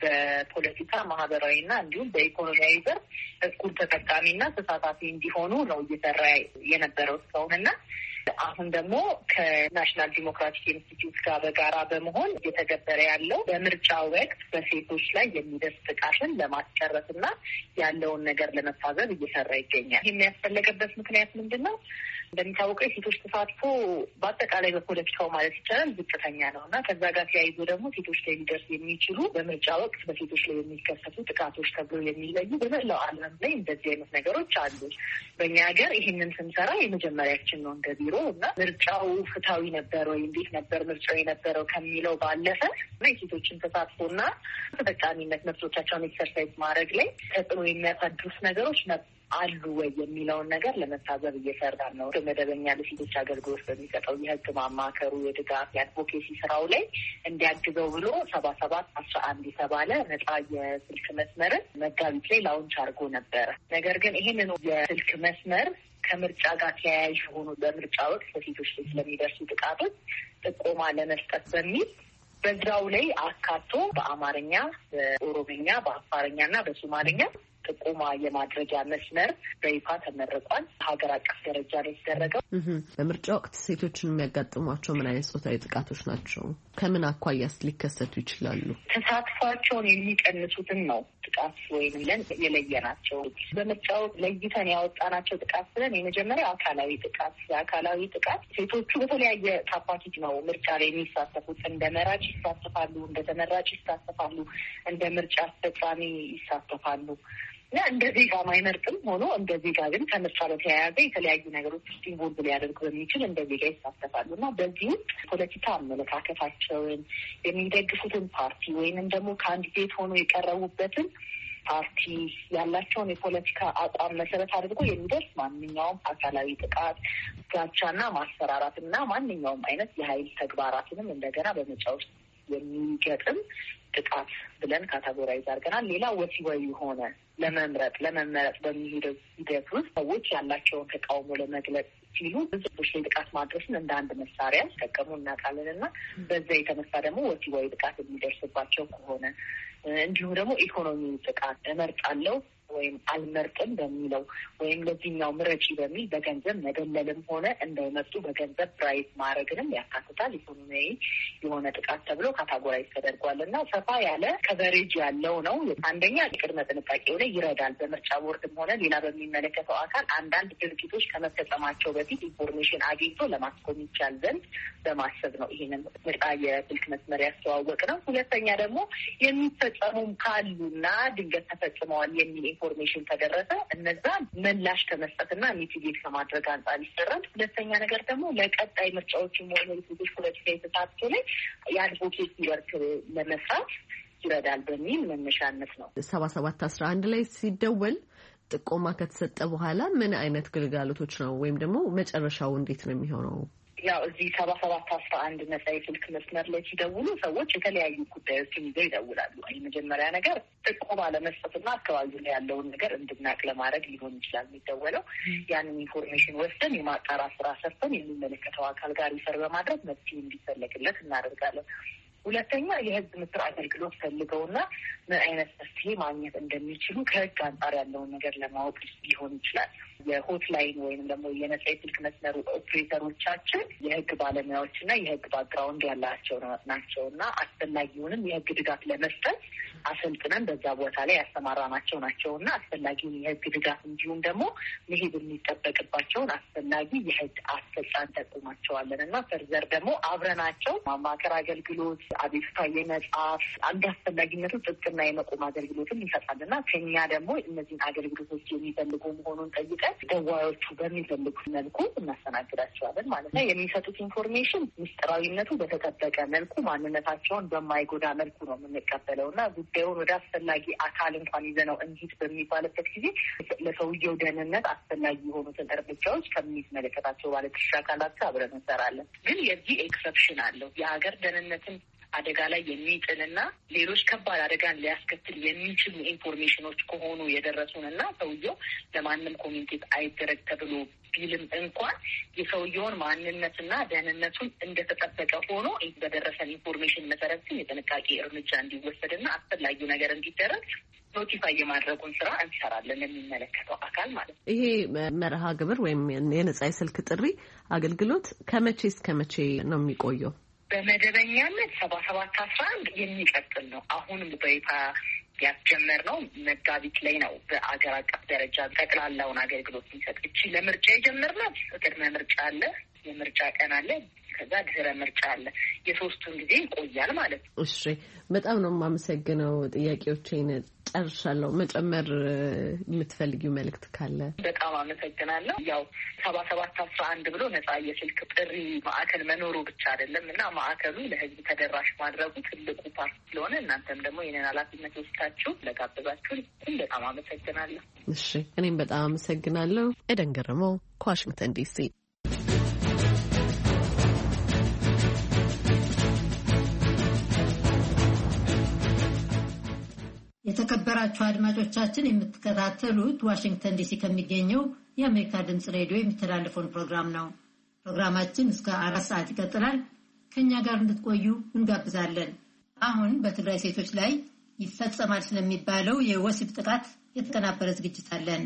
በፖለቲካ ማህበራዊና እንዲሁም በኢኮኖሚያዊ ዘርፍ እኩል ተጠቃሚና ተሳታፊ እንዲሆኑ ነው እየሰራ የነበረው እስካሁንና አሁን ደግሞ ከናሽናል ዲሞክራቲክ ኢንስቲትዩት ጋር በጋራ በመሆን እየተገበረ ያለው በምርጫ ወቅት በሴቶች ላይ የሚደርስ ጥቃትን ለማስቀረትና ያለውን ነገር ለመታዘብ እየሰራ ይገኛል። ይህ የሚያስፈለገበት ምክንያት ምንድን ነው? እንደሚታወቀው የሴቶች ተሳትፎ በአጠቃላይ በፖለቲካው ማለት ይቻላል ዝቅተኛ ነው እና ከዛ ጋር ተያይዞ ደግሞ ሴቶች ላይ ሊደርስ የሚችሉ በምርጫ ወቅት በሴቶች ላይ የሚከሰቱ ጥቃቶች ተብሎ የሚለዩ በመላው ዓለም ላይ እንደዚህ አይነት ነገሮች አሉ። በእኛ ሀገር ይህንን ስንሰራ የመጀመሪያችን ነው እንደ ቢሮ እና ምርጫው ፍትሐዊ ነበር ወይ እንዴት ነበር ምርጫው የነበረው ከሚለው ባለፈ እና የሴቶችን ተሳትፎና ተጠቃሚነት መብቶቻቸውን ኤክሰርሳይዝ ማድረግ ላይ ተጽዕኖ የሚያሳድሩት ነገሮች አሉ ወይ የሚለውን ነገር ለመታዘብ እየሰራን ነው። መደበኛ ለሴቶች አገልግሎት በሚሰጠው የሕግ ማማከሩ የድጋፍ የአድቮኬሲ ስራው ላይ እንዲያግዘው ብሎ 7711 የተባለ ነጻ የስልክ መስመርን መጋቢት ላይ ላውንች አድርጎ ነበረ። ነገር ግን ይህንን የስልክ መስመር ከምርጫ ጋር ተያያዥ የሆኑ በምርጫ ወቅት በሴቶች ላይ ስለሚደርሱ ጥቃቶች ጥቆማ ለመስጠት በሚል በዛው ላይ አካቶ በአማርኛ፣ በኦሮምኛ፣ በአፋርኛ እና በሶማሊኛ ጥቆማ የማድረጊያ መስመር በይፋ ተመርቋል። ሀገር አቀፍ ደረጃ ነው የተደረገው። በምርጫ ወቅት ሴቶችን የሚያጋጥሟቸው ምን አይነት ጾታዊ ጥቃቶች ናቸው? ከምን አኳያስ ሊከሰቱ ይችላሉ? ተሳትፏቸውን የሚቀንሱትን ነው ጥቃት ወይም ለን የለየናቸው። በምርጫ ወቅት ለይተን ያወጣናቸው ጥቃት ብለን የመጀመሪያው አካላዊ ጥቃት። የአካላዊ ጥቃት ሴቶቹ በተለያየ ካፓሲቲ ነው ምርጫ ላይ የሚሳተፉት። እንደ መራጭ ይሳተፋሉ፣ እንደ ተመራጭ ይሳተፋሉ፣ እንደ ምርጫ አስፈጻሚ ይሳተፋሉ እና እንደ ዜጋ ማይመርጥም ሆኖ እንደ ዜጋ ግን ከምርጫ በተያያዘ የተለያዩ ነገሮች ውስጥ ኢንቮልቭ ሊያደርጉ በሚችል እንደ ዜጋ ይሳተፋሉ እና በዚህ ውስጥ ፖለቲካ አመለካከታቸውን የሚደግፉትን ፓርቲ ወይንም ደግሞ ካንዲዴት ሆኖ የቀረቡበትን ፓርቲ ያላቸውን የፖለቲካ አቋም መሰረት አድርጎ የሚደርስ ማንኛውም አካላዊ ጥቃት፣ ዛቻና ማስፈራራት እና ማንኛውም አይነት የኃይል ተግባራትንም እንደገና በምርጫ ውስጥ የሚገጥም ጥቃት ብለን ካታጎራይዝ አድርገናል። ሌላ ወሲባዊ የሆነ ለመመረጥ በሚሄደው ሂደት ውስጥ ሰዎች ያላቸውን ተቃውሞ ለመግለጽ ሲሉ ብዙዎች ላይ ጥቃት ማድረስን እንደ አንድ መሳሪያ ሲጠቀሙ እናውቃለን እና በዛ የተነሳ ደግሞ ወሲባዊ ጥቃት የሚደርስባቸው ከሆነ እንዲሁም ደግሞ ኢኮኖሚ ጥቃት እመርጣለሁ ወይም አልመርጥም በሚለው ወይም ለዚህኛው ምረጪ በሚል በገንዘብ መደለልም ሆነ እንዳይመርጡ በገንዘብ ፕራይዝ ማድረግንም ያካትታል። ኢኮኖሚያዊ የሆነ ጥቃት ተብሎ ካታጎራይዝ ተደርጓል እና ሰፋ ያለ ከቨሬጅ ያለው ነው። አንደኛ የቅድመ ጥንቃቄው ላይ ይረዳል። በምርጫ ቦርድም ሆነ ሌላ በሚመለከተው አካል አንዳንድ ድርጊቶች ከመፈጸማቸው በፊት ኢንፎርሜሽን አግኝቶ ለማስቆም ይቻል ዘንድ በማሰብ ነው ይህንን ምርጫ የስልክ መስመር ያስተዋወቅ ነው። ሁለተኛ ደግሞ የሚፈጸሙም ካሉና ድንገት ተፈጽመዋል የሚል ኢንፎርሜሽን ከደረሰ እነዛ ምላሽ ከመስጠትና ሚቲጌት ከማድረግ አንጻር ይሰራል። ሁለተኛ ነገር ደግሞ ለቀጣይ ምርጫዎችም ሆነ የሴቶች ፖለቲካ የተሳትፎ ላይ የአድቮኬሲ ወርክ ለመስራት ይረዳል በሚል መነሻነት ነው። 7711 ላይ ሲደወል ጥቆማ ከተሰጠ በኋላ ምን አይነት ግልጋሎቶች ነው ወይም ደግሞ መጨረሻው እንዴት ነው የሚሆነው? ያው እዚህ 7711 ነጻ የስልክ መስመር ላይ ሲደውሉ ሰዎች የተለያዩ ጉዳዮችን ይዘው ይደውላሉ። የመጀመሪያ ነገር ጥቆማ ለመስጠትና አካባቢው ላይ ያለውን ነገር እንድናቅ ለማድረግ ሊሆን ይችላል የሚደወለው። ያንን ኢንፎርሜሽን ወስደን የማጣራት ስራ ሰርተን የሚመለከተው አካል ጋር ይሰር በማድረግ መፍትሄ እንዲፈለግለት እናደርጋለን። ሁለተኛ የህዝብ ምክር አገልግሎት ፈልገውና ምን አይነት መፍትሄ ማግኘት እንደሚችሉ ከህግ አንጻር ያለውን ነገር ለማወቅ ሊሆን ይችላል። የሆትላይን ወይም ደግሞ የነጻ የስልክ መስመሩ ኦፕሬተሮቻችን የህግ ባለሙያዎችና የህግ ባክግራውንድ ያላቸው ናቸው እና አስፈላጊውንም የህግ ድጋፍ ለመስጠት አሰልጥነን በዛ ቦታ ላይ ያሰማራናቸው ናቸው እና አስፈላጊውን የህግ ድጋፍ እንዲሁም ደግሞ መሄድ የሚጠበቅባቸውን አስፈላጊ የህግ አስፈጻሚ ጠቁማቸዋለን እና ፈርዘር ደግሞ አብረናቸው ማማከር አገልግሎት፣ አቤቱታ የመጻፍ አንድ አስፈላጊነቱ ጥብቅና የመቆም አገልግሎትን ይሰጣል እና ከኛ ደግሞ እነዚህን አገልግሎቶች የሚፈልጉ መሆኑን ጠይቀን ደዋዮቹ በሚፈልጉት መልኩ እናስተናግዳቸዋለን ማለት ነው። የሚሰጡት ኢንፎርሜሽን ምስጢራዊነቱ በተጠበቀ መልኩ ማንነታቸውን በማይጎዳ መልኩ ነው የምንቀበለው እና ጉዳዩን ወደ አስፈላጊ አካል እንኳን ይዘነው እንሂድ በሚባልበት ጊዜ ለሰውየው ደህንነት አስፈላጊ የሆኑትን እርምጃዎች ከሚመለከታቸው ባለድርሻ አካላት ጋር አብረን እንሰራለን። ግን የዚህ ኤክሰፕሽን አለው። የሀገር ደህንነትን አደጋ ላይ የሚጥልና ሌሎች ከባድ አደጋን ሊያስከትል የሚችሉ ኢንፎርሜሽኖች ከሆኑ የደረሱንና ሰውየው ለማንም ኮሚኒኬት አይደረግ ተብሎ ቢልም እንኳን የሰውየውን ማንነትና ደህንነቱን እንደተጠበቀ ሆኖ በደረሰን ኢንፎርሜሽን መሰረት የጥንቃቄ እርምጃ እንዲወሰድና አስፈላጊው ነገር እንዲደረግ ኖቲፋይ የማድረጉን ስራ እንሰራለን የሚመለከተው አካል ማለት ነው። ይሄ መርሃ ግብር ወይም የነጻ የስልክ ጥሪ አገልግሎት ከመቼ እስከ መቼ ነው የሚቆየው? በመደበኛነት 7711 የሚቀጥል ነው። አሁንም በይፋ ያስጀመርነው መጋቢት ላይ ነው። በአገር አቀፍ ደረጃ ጠቅላላውን አገልግሎት የሚሰጥ እቺ ለምርጫ የጀመርናት ቅድመ ምርጫ አለ፣ የምርጫ ቀን አለ፣ ከዛ ድህረ ምርጫ አለ። የሶስቱን ጊዜ ይቆያል ማለት ነው። እሺ፣ በጣም ነው የማመሰግነው። ጥያቄዎቼን ጨርሻለሁ። መጨመር የምትፈልጊው መልእክት ካለ? በጣም አመሰግናለሁ። ያው 7711 ብሎ ነጻ የስልክ ጥሪ ማዕከል መኖሩ ብቻ አይደለም እና ማዕከሉ ለሕዝብ ተደራሽ ማድረጉ ትልቁ ፓርት ስለሆነ እናንተም ደግሞ ይህንን ኃላፊነት ወስዳችሁ ለጋበዛችሁን በጣም አመሰግናለሁ። እሺ፣ እኔም በጣም አመሰግናለሁ። ኤደን ገረመው ከዋሽንግተን ዲሲ። የተከበራችሁ አድማጮቻችን የምትከታተሉት ዋሽንግተን ዲሲ ከሚገኘው የአሜሪካ ድምጽ ሬዲዮ የሚተላለፈውን ፕሮግራም ነው። ፕሮግራማችን እስከ 4 ሰዓት ይቀጥላል። ከኛ ጋር እንድትቆዩ እንጋብዛለን። አሁን በትግራይ ሴቶች ላይ ይፈጸማል ስለሚባለው የወሲብ ጥቃት የተቀናበረ ዝግጅት አለን።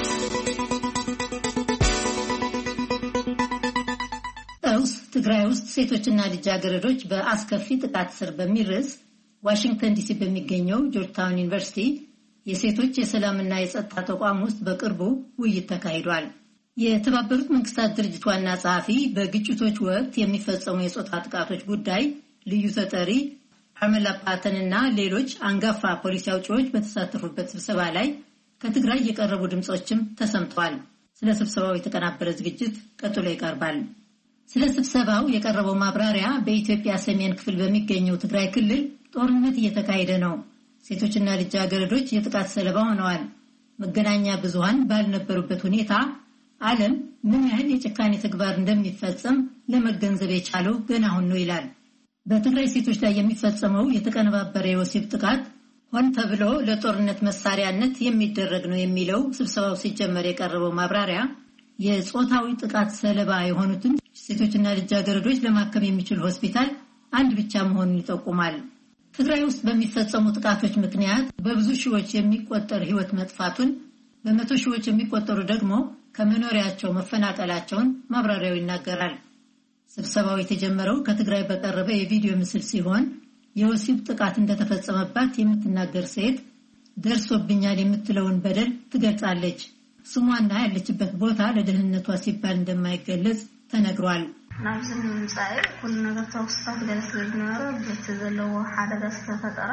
ትግራይ ውስጥ ሴቶችና ልጃገረዶች በአስከፊ ጥቃት ስር በሚል ርዕስ ዋሽንግተን ዲሲ በሚገኘው ጆርጅታውን ዩኒቨርሲቲ የሴቶች የሰላምና የጸጥታ ተቋም ውስጥ በቅርቡ ውይይት ተካሂዷል። የተባበሩት መንግስታት ድርጅት ዋና ጸሐፊ በግጭቶች ወቅት የሚፈጸሙ የጾታ ጥቃቶች ጉዳይ ልዩ ተጠሪ ፓሜላ ፓተንና ሌሎች አንጋፋ ፖሊሲ አውጪዎች በተሳተፉበት ስብሰባ ላይ ከትግራይ የቀረቡ ድምጾችም ተሰምተዋል። ስለ ስብሰባው የተቀናበረ ዝግጅት ቀጥሎ ይቀርባል። ስለ ስብሰባው የቀረበው ማብራሪያ በኢትዮጵያ ሰሜን ክፍል በሚገኘው ትግራይ ክልል ጦርነት እየተካሄደ ነው። ሴቶችና ልጃገረዶች የጥቃት ሰለባ ሆነዋል። መገናኛ ብዙሃን ባልነበሩበት ሁኔታ ዓለም ምን ያህል የጭካኔ ተግባር እንደሚፈጸም ለመገንዘብ የቻለው ገና አሁን ነው ይላል። በትግራይ ሴቶች ላይ የሚፈጸመው የተቀነባበረ የወሲብ ጥቃት ሆን ተብሎ ለጦርነት መሳሪያነት የሚደረግ ነው የሚለው ስብሰባው ሲጀመር የቀረበው ማብራሪያ የጾታዊ ጥቃት ሰለባ የሆኑትን ሴቶችና ልጃገረዶች ለማከም የሚችል ሆስፒታል አንድ ብቻ መሆኑን ይጠቁማል። ትግራይ ውስጥ በሚፈጸሙ ጥቃቶች ምክንያት በብዙ ሺዎች የሚቆጠር ሕይወት መጥፋቱን፣ በመቶ ሺዎች የሚቆጠሩ ደግሞ ከመኖሪያቸው መፈናቀላቸውን ማብራሪያው ይናገራል። ስብሰባው የተጀመረው ከትግራይ በቀረበ የቪዲዮ ምስል ሲሆን የወሲብ ጥቃት እንደተፈጸመባት የምትናገር ሴት ደርሶብኛል የምትለውን በደል ትገልጻለች። ስሟና ያለችበት ቦታ ለደህንነቷ ሲባል እንደማይገለጽ ተነግሯል። ናብዝ ምንጻይ ኩሉ ነገር ተወስታት ገለጽ ነው በተዘለው ሐደጋ ተፈጠረ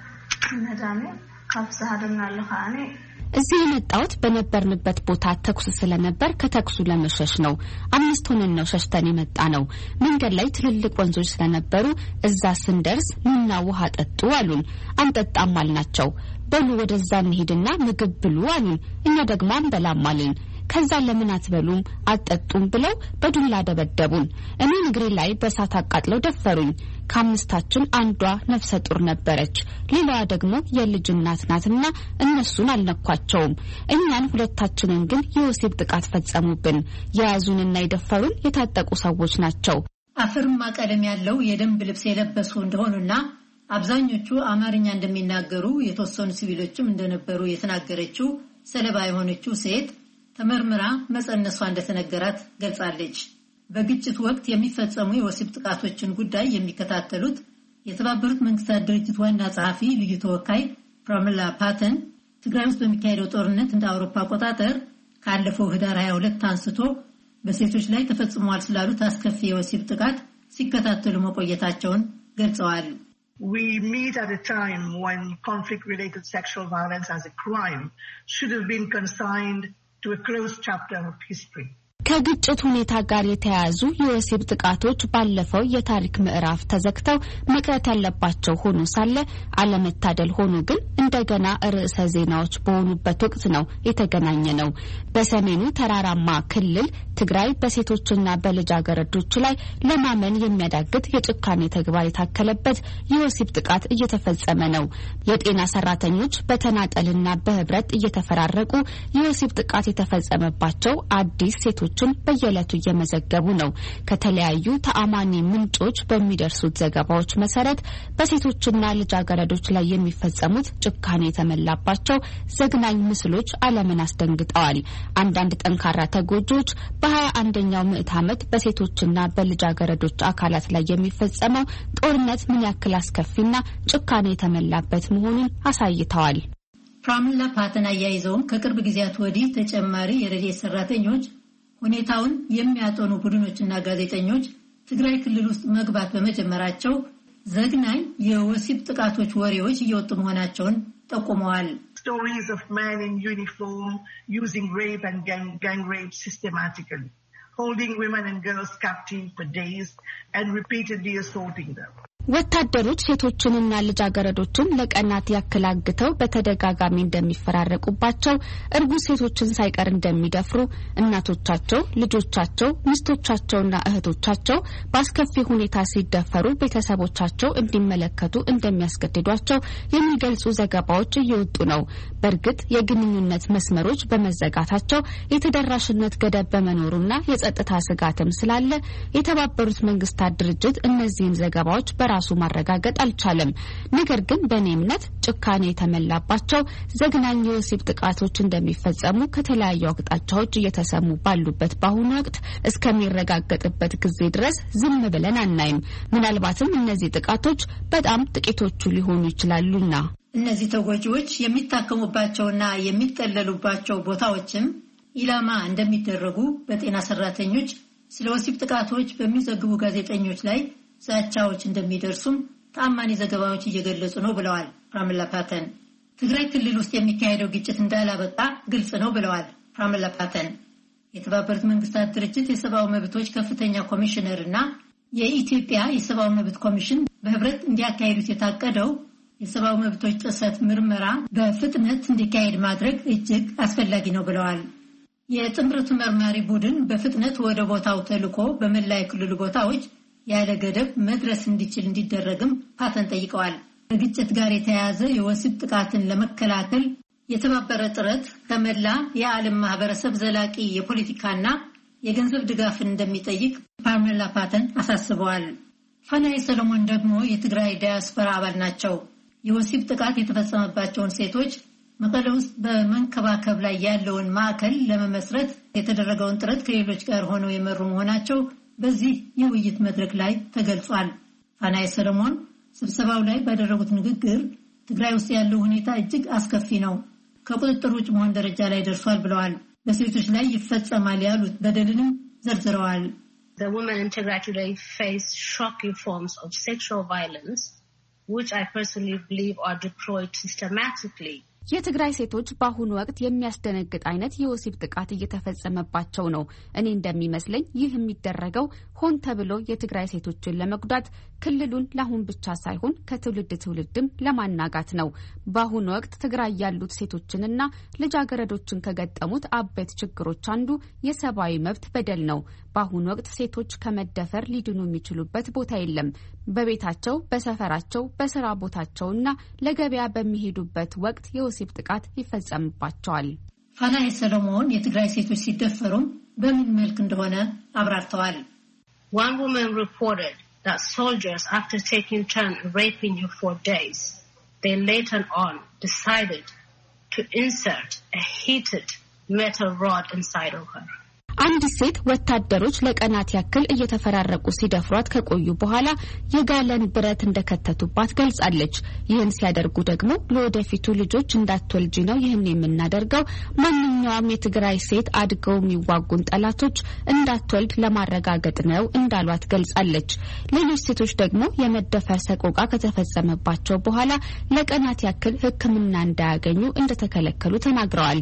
ነዳሜ ካብሳ ሀደና ለኻኔ እዚህ የመጣሁት በነበርንበት ቦታ ተኩስ ስለነበር ከተኩሱ ለመሸሽ ነው። 5 ሆነን ነው ሸሽተን የመጣ ነው። መንገድ ላይ ትልልቅ ወንዞች ስለነበሩ እዛ ስንደርስ ኑና ውሃ ጠጡ አሉን። አንጠጣም አልናቸው። በሉ ወደዛ እንሄድና ምግብ ብሉ አሉን። እኛ ደግሞ አንበላም አልን። ከዛ ለምን አትበሉም አትጠጡም ብለው በዱላ ደበደቡን። እኔ እግሬ ላይ በእሳት አቃጥለው ደፈሩኝ። ከአምስታችን አንዷ ነፍሰ ጡር ነበረች። ሌላዋ ደግሞ የልጅ እናት ናትና እነሱን አልነኳቸውም። እኛን ሁለታችንን ግን የወሲብ ጥቃት ፈጸሙብን። የያዙንና የደፈሩን የታጠቁ ሰዎች ናቸው። አፈርማ ቀለም ያለው የደንብ ልብስ የለበሱ እንደሆኑና አብዛኞቹ አማርኛ እንደሚናገሩ የተወሰኑ ሲቪሎችም እንደነበሩ የተናገረችው ሰለባ የሆነችው ሴት ተመርምራ መጸነሷ እንደተነገራት ገልጻለች። በግጭት ወቅት የሚፈጸሙ የወሲብ ጥቃቶችን ጉዳይ የሚከታተሉት የተባበሩት መንግስታት ድርጅት ዋና ጸሐፊ ልዩ ተወካይ ፓሜላ ፓተን ትግራይ ውስጥ በሚካሄደው ጦርነት እንደ አውሮፓ አቆጣጠር ካለፈው ህዳር 22 አንስቶ በሴቶች ላይ ተፈጽሟል ስላሉት አስከፊ የወሲብ ጥቃት ሲከታተሉ መቆየታቸውን ገልጸዋል። We meet at a time when conflict-related sexual violence as a crime should have been consigned to a closed chapter of history. ከግጭት ሁኔታ ጋር የተያያዙ የወሲብ ጥቃቶች ባለፈው የታሪክ ምዕራፍ ተዘግተው መቅረት ያለባቸው ሆኖ ሳለ አለመታደል ሆኖ ግን እንደገና ርዕሰ ዜናዎች በሆኑበት ወቅት ነው የተገናኘ ነው። በሰሜኑ ተራራማ ክልል ትግራይ በሴቶችና በልጃገረዶች ላይ ለማመን የሚያዳግት የጭካኔ ተግባር የታከለበት የወሲብ ጥቃት እየተፈጸመ ነው። የጤና ሰራተኞች በተናጠልና በህብረት እየተፈራረቁ የወሲብ ጥቃት የተፈጸመባቸው አዲስ ሴቶችን በየዕለቱ እየመዘገቡ ነው። ከተለያዩ ተአማኒ ምንጮች በሚደርሱት ዘገባዎች መሰረት በሴቶችና ልጃገረዶች ላይ የሚፈጸሙት ጭካኔ የተመላባቸው ዘግናኝ ምስሎች ዓለምን አስደንግጠዋል። አንዳንድ ጠንካራ ተጎጂዎች በ21ኛው ምዕተ ዓመት በሴቶችና በልጃገረዶች አካላት ላይ የሚፈጸመው ጦርነት ምን ያክል አስከፊና ጭካኔ የተመላበት መሆኑን አሳይተዋል። ፕራሚላ ፓተን አያይዘውም ከቅርብ ጊዜያት ወዲህ ተጨማሪ የረድኤት ሰራተኞች፣ ሁኔታውን የሚያጠኑ ቡድኖችና ጋዜጠኞች ትግራይ ክልል ውስጥ መግባት በመጀመራቸው ዘግናኝ የወሲብ ጥቃቶች ወሬዎች እየወጡ መሆናቸውን ጠቁመዋል። Stories of men in uniform using rape and gang rape systematically, holding women and girls captive for days and repeatedly assaulting them. ወታደሮች ሴቶችንና ልጃገረዶችን ለቀናት ያክል አግተው በተደጋጋሚ እንደሚፈራረቁባቸው፣ እርጉዝ ሴቶችን ሳይቀር እንደሚደፍሩ፣ እናቶቻቸው፣ ልጆቻቸው፣ ሚስቶቻቸውና እህቶቻቸው በአስከፊ ሁኔታ ሲደፈሩ ቤተሰቦቻቸው እንዲመለከቱ እንደሚያስገድዷቸው የሚገልጹ ዘገባዎች እየወጡ ነው። በእርግጥ የግንኙነት መስመሮች በመዘጋታቸው የተደራሽነት ገደብ በመኖሩና የጸጥታ ስጋትም ስላለ የተባበሩት መንግስታት ድርጅት እነዚህን ዘገባዎች ራሱ ማረጋገጥ አልቻለም። ነገር ግን በእኔ እምነት ጭካኔ የተመላባቸው ዘግናኝ የወሲብ ጥቃቶች እንደሚፈጸሙ ከተለያዩ አቅጣጫዎች እየተሰሙ ባሉበት በአሁኑ ወቅት እስከሚረጋገጥበት ጊዜ ድረስ ዝም ብለን አናይም። ምናልባትም እነዚህ ጥቃቶች በጣም ጥቂቶቹ ሊሆኑ ይችላሉና እነዚህ ተጎጂዎች የሚታከሙባቸውና የሚጠለሉባቸው ቦታዎችም ኢላማ እንደሚደረጉ በጤና ሰራተኞች፣ ስለ ወሲብ ጥቃቶች በሚዘግቡ ጋዜጠኞች ላይ ዛቻዎች እንደሚደርሱም ተአማኒ ዘገባዎች እየገለጹ ነው ብለዋል ፕራሚላ ፓተን። ትግራይ ክልል ውስጥ የሚካሄደው ግጭት እንዳላበቃ ግልጽ ነው ብለዋል ፕራሚላ ፓተን። የተባበሩት መንግስታት ድርጅት የሰብአዊ መብቶች ከፍተኛ ኮሚሽነር እና የኢትዮጵያ የሰብአዊ መብት ኮሚሽን በህብረት እንዲያካሂዱት የታቀደው የሰብአዊ መብቶች ጥሰት ምርመራ በፍጥነት እንዲካሄድ ማድረግ እጅግ አስፈላጊ ነው ብለዋል። የጥምረቱ መርማሪ ቡድን በፍጥነት ወደ ቦታው ተልኮ በመላ የክልሉ ቦታዎች ያለ ገደብ መድረስ እንዲችል እንዲደረግም ፓተን ጠይቀዋል። ከግጭት ጋር የተያያዘ የወሲብ ጥቃትን ለመከላከል የተባበረ ጥረት ከመላ የዓለም ማህበረሰብ ዘላቂ የፖለቲካና የገንዘብ ድጋፍን እንደሚጠይቅ ፕራሚላ ፓተን አሳስበዋል። ፋናይ ሰሎሞን ደግሞ የትግራይ ዳያስፖራ አባል ናቸው። የወሲብ ጥቃት የተፈጸመባቸውን ሴቶች መቀሌ ውስጥ በመንከባከብ ላይ ያለውን ማዕከል ለመመስረት የተደረገውን ጥረት ከሌሎች ጋር ሆነው የመሩ መሆናቸው በዚህ የውይይት መድረክ ላይ ተገልጿል። ፋናይ ሰሎሞን ስብሰባው ላይ ባደረጉት ንግግር ትግራይ ውስጥ ያለው ሁኔታ እጅግ አስከፊ ነው፣ ከቁጥጥር ውጭ መሆን ደረጃ ላይ ደርሷል ብለዋል። በሴቶች ላይ ይፈጸማል ያሉት በደልንም ዘርዝረዋል። The women in Tigray today face shocking forms of sexual violence, which I personally believe are deployed systematically. የትግራይ ሴቶች በአሁኑ ወቅት የሚያስደነግጥ አይነት የወሲብ ጥቃት እየተፈጸመባቸው ነው። እኔ እንደሚመስለኝ ይህ የሚደረገው ሆን ተብሎ የትግራይ ሴቶችን ለመጉዳት፣ ክልሉን ለአሁን ብቻ ሳይሆን ከትውልድ ትውልድም ለማናጋት ነው። በአሁኑ ወቅት ትግራይ ያሉት ሴቶችንና ልጃገረዶችን ከገጠሙት አበይት ችግሮች አንዱ የሰብአዊ መብት በደል ነው። በአሁኑ ወቅት ሴቶች ከመደፈር ሊድኑ የሚችሉበት ቦታ የለም። በቤታቸው፣ በሰፈራቸው፣ በስራ ቦታቸውና ለገበያ በሚሄዱበት ወቅት የወሲብ ጥቃት ይፈጸምባቸዋል። ፋናይ ሰሎሞን የትግራይ ሴቶች ሲደፈሩም በምን መልክ እንደሆነ አብራርተዋል። One woman reported that soldiers, after taking turn raping you for days, they later on decided to insert a heated metal rod inside of her. አንዲት ሴት ወታደሮች ለቀናት ያክል እየተፈራረቁ ሲደፍሯት ከቆዩ በኋላ የጋለን ብረት እንደከተቱባት ገልጻለች። ይህን ሲያደርጉ ደግሞ ለወደፊቱ ልጆች እንዳትወልጂ ነው ይህን የምናደርገው፣ ማንኛውም የትግራይ ሴት አድገው የሚዋጉን ጠላቶች እንዳትወልድ ለማረጋገጥ ነው እንዳሏት ገልጻለች። ሌሎች ሴቶች ደግሞ የመደፈር ሰቆቃ ከተፈጸመባቸው በኋላ ለቀናት ያክል ሕክምና እንዳያገኙ እንደተከለከሉ ተናግረዋል።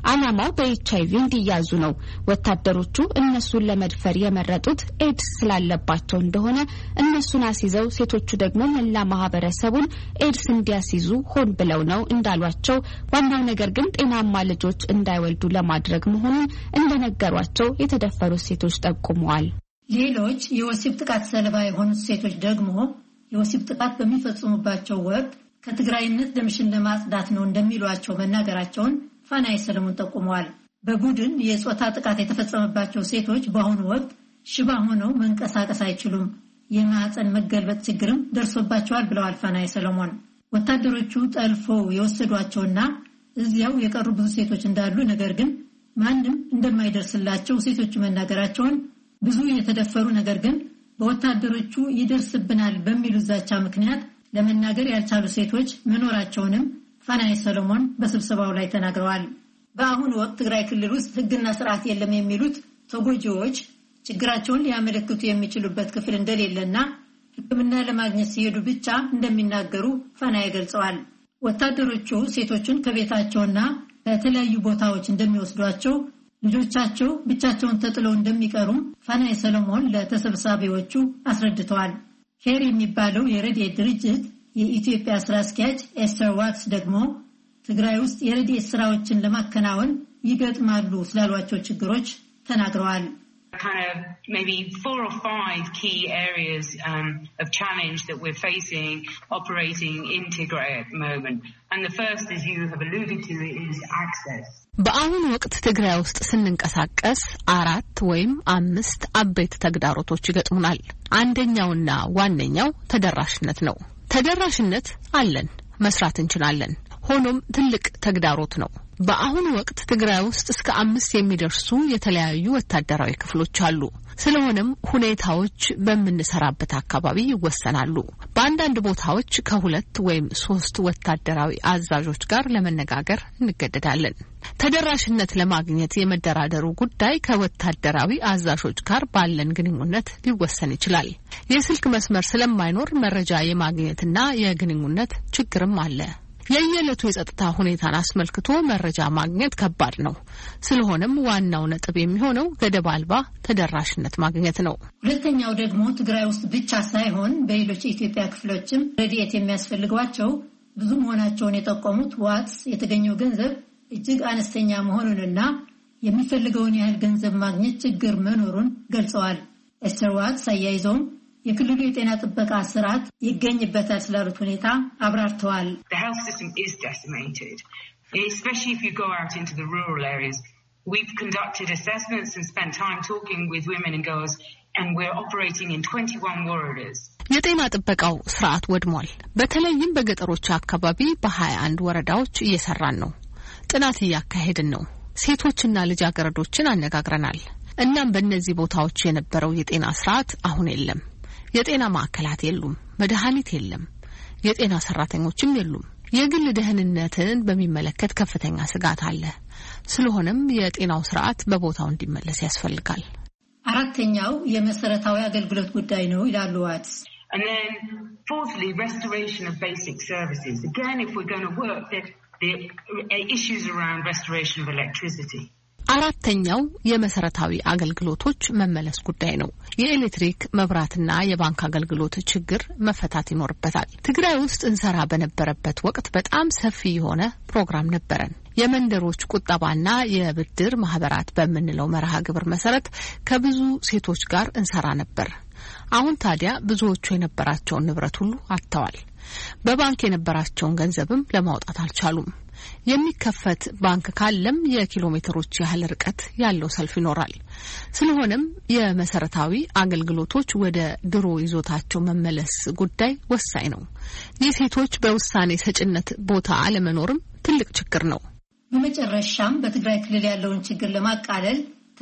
ዓላማው በኤችአይቪ እንዲያዙ ነው። ወታደሮቹ እነሱን ለመድፈር የመረጡት ኤድስ ስላለባቸው እንደሆነ እነሱን አስይዘው ሴቶቹ ደግሞ መላ ማህበረሰቡን ኤድስ እንዲያስይዙ ሆን ብለው ነው እንዳሏቸው፣ ዋናው ነገር ግን ጤናማ ልጆች እንዳይወልዱ ለማድረግ መሆኑን እንደነገሯቸው የተደፈሩት ሴቶች ጠቁመዋል። ሌሎች የወሲብ ጥቃት ሰለባ የሆኑት ሴቶች ደግሞ የወሲብ ጥቃት በሚፈጽሙባቸው ወቅት ከትግራይነት ደምሽን ለማጽዳት ነው እንደሚሏቸው መናገራቸውን ፋናይ ሰለሞን ጠቁመዋል። በቡድን የጾታ ጥቃት የተፈጸመባቸው ሴቶች በአሁኑ ወቅት ሽባ ሆነው መንቀሳቀስ አይችሉም፣ የማህፀን መገልበጥ ችግርም ደርሶባቸዋል ብለዋል ፋናይ ሰለሞን። ወታደሮቹ ጠልፈው የወሰዷቸውና እዚያው የቀሩ ብዙ ሴቶች እንዳሉ፣ ነገር ግን ማንም እንደማይደርስላቸው ሴቶቹ መናገራቸውን፣ ብዙ የተደፈሩ ነገር ግን በወታደሮቹ ይደርስብናል በሚሉ ዛቻ ምክንያት ለመናገር ያልቻሉ ሴቶች መኖራቸውንም ፋናይ ሰለሞን በስብሰባው ላይ ተናግረዋል። በአሁኑ ወቅት ትግራይ ክልል ውስጥ ሕግና ስርዓት የለም የሚሉት ተጎጂዎች ችግራቸውን ሊያመለክቱ የሚችሉበት ክፍል እንደሌለና ሕክምና ለማግኘት ሲሄዱ ብቻ እንደሚናገሩ ፋናይ ገልጸዋል። ወታደሮቹ ሴቶቹን ከቤታቸውና ከተለያዩ ቦታዎች እንደሚወስዷቸው፣ ልጆቻቸው ብቻቸውን ተጥለው እንደሚቀሩም ፋናይ ሰለሞን ለተሰብሳቢዎቹ አስረድተዋል። ኬር የሚባለው የረድኤት ድርጅት የኢትዮጵያ ስራ አስኪያጅ ኤስተር ዋትስ ደግሞ ትግራይ ውስጥ የረድኤት ስራዎችን ለማከናወን ይገጥማሉ ስላሏቸው ችግሮች ተናግረዋል። Kind of maybe 4 or 5 key areas of challenge that we're facing operating in Tigray at the moment. And the first, as you have alluded to, is access. በአሁኑ ወቅት ትግራይ ውስጥ ስንንቀሳቀስ 4 ወይም 5 አበይት ተግዳሮቶች ይገጥሙናል። አንደኛውና ዋነኛው ተደራሽነት ነው። ተደራሽነት አለን፣ መስራት እንችላለን። ሆኖም ትልቅ ተግዳሮት ነው። በአሁኑ ወቅት ትግራይ ውስጥ እስከ 5 የሚደርሱ የተለያዩ ወታደራዊ ክፍሎች አሉ። ስለሆነም ሁኔታዎች በምንሰራበት አካባቢ ይወሰናሉ። በአንዳንድ ቦታዎች ከ2 ወይም 3 ወታደራዊ አዛዦች ጋር ለመነጋገር እንገደዳለን። ተደራሽነት ለማግኘት የመደራደሩ ጉዳይ ከወታደራዊ አዛዦች ጋር ባለን ግንኙነት ሊወሰን ይችላል። የስልክ መስመር ስለማይኖር መረጃ የማግኘትና የግንኙነት ችግርም አለ። የየዕለቱ የጸጥታ ሁኔታን አስመልክቶ መረጃ ማግኘት ከባድ ነው። ስለሆነም ዋናው ነጥብ የሚሆነው ገደብ አልባ ተደራሽነት ማግኘት ነው። ሁለተኛው ደግሞ ትግራይ ውስጥ ብቻ ሳይሆን በሌሎች የኢትዮጵያ ክፍሎችም ረድኤት የሚያስፈልጓቸው ብዙ መሆናቸውን የጠቆሙት ዋትስ የተገኘው ገንዘብ እጅግ አነስተኛ መሆኑንና የሚፈልገውን ያህል ገንዘብ ማግኘት ችግር መኖሩን ገልጸዋል። ኤስተር ዋትስ አያይዘውም የክልሉ የጤና ጥበቃ ስርዓት ይገኝበታል ስላሉት ሁኔታ አብራርተዋል። The health system is decimated, especially if you go out into the rural areas. We've conducted assessments and spent time talking with women and girls, and we're operating in 21 wards. የጤና ጥበቃው ስርዓት ወድሟል። በተለይም በገጠሮች አካባቢ በ21 ወረዳዎች እየሰራን ነው። ጥናት እያካሄድን ነው። ሴቶችና ልጃገረዶችን አነጋግረናል። እናም በእነዚህ ቦታዎች የነበረው የጤና ስርዓት አሁን የለም። የጤና ማዕከላት የሉም፣ መድኃኒት የለም፣ የጤና ሰራተኞችም የሉም። የግል ደህንነትን በሚመለከት ከፍተኛ ስጋት አለ። ስለሆነም የጤናው ስርዓት በቦታው እንዲመለስ ያስፈልጋል። አራተኛው የመሰረታዊ አገልግሎት ጉዳይ ነው ይላሉ ዋትስ። And then fourthly, restoration of basic services. Again, if we're going to work, the issues around restoration of electricity. አራተኛው የመሰረታዊ አገልግሎቶች መመለስ ጉዳይ ነው። የኤሌክትሪክ መብራትና የባንክ አገልግሎት ችግር መፈታት ይኖርበታል። ትግራይ ውስጥ እንሰራ በነበረበት ወቅት በጣም ሰፊ የሆነ ፕሮግራም ነበረን። የመንደሮች ቁጠባና የብድር ማህበራት በምንለው መርሃ ግብር መሰረት ከብዙ ሴቶች ጋር እንሰራ ነበር። አሁን ታዲያ ብዙዎቹ የነበራቸውን ንብረት ሁሉ አጥተዋል። በባንክ የነበራቸውን ገንዘብም ለማውጣት አልቻሉም። የሚከፈት ባንክ ካለም የኪሎ ሜትሮች ያህል ርቀት ያለው ሰልፍ ይኖራል። ስለሆነም የመሰረታዊ አገልግሎቶች ወደ ድሮ ይዞታቸው መመለስ ጉዳይ ወሳኝ ነው። የሴቶች በውሳኔ ሰጭነት ቦታ አለመኖርም ትልቅ ችግር ነው። በመጨረሻም በትግራይ ክልል ያለውን ችግር ለማቃለል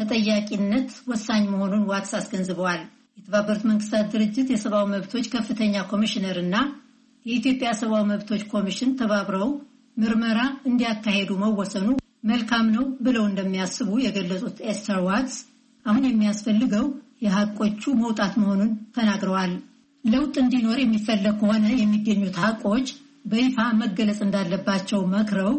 ተጠያቂነት ወሳኝ መሆኑን ዋትስ አስገንዝበዋል። የተባበሩት መንግስታት ድርጅት የሰብአዊ መብቶች ከፍተኛ ኮሚሽነር እና የኢትዮጵያ ሰብአዊ መብቶች ኮሚሽን ተባብረው ምርመራ እንዲያካሄዱ መወሰኑ መልካም ነው ብለው እንደሚያስቡ የገለጹት ኤስተር ዋትስ አሁን የሚያስፈልገው የሐቆቹ መውጣት መሆኑን ተናግረዋል። ለውጥ እንዲኖር የሚፈለግ ከሆነ የሚገኙት ሐቆች በይፋ መገለጽ እንዳለባቸው መክረው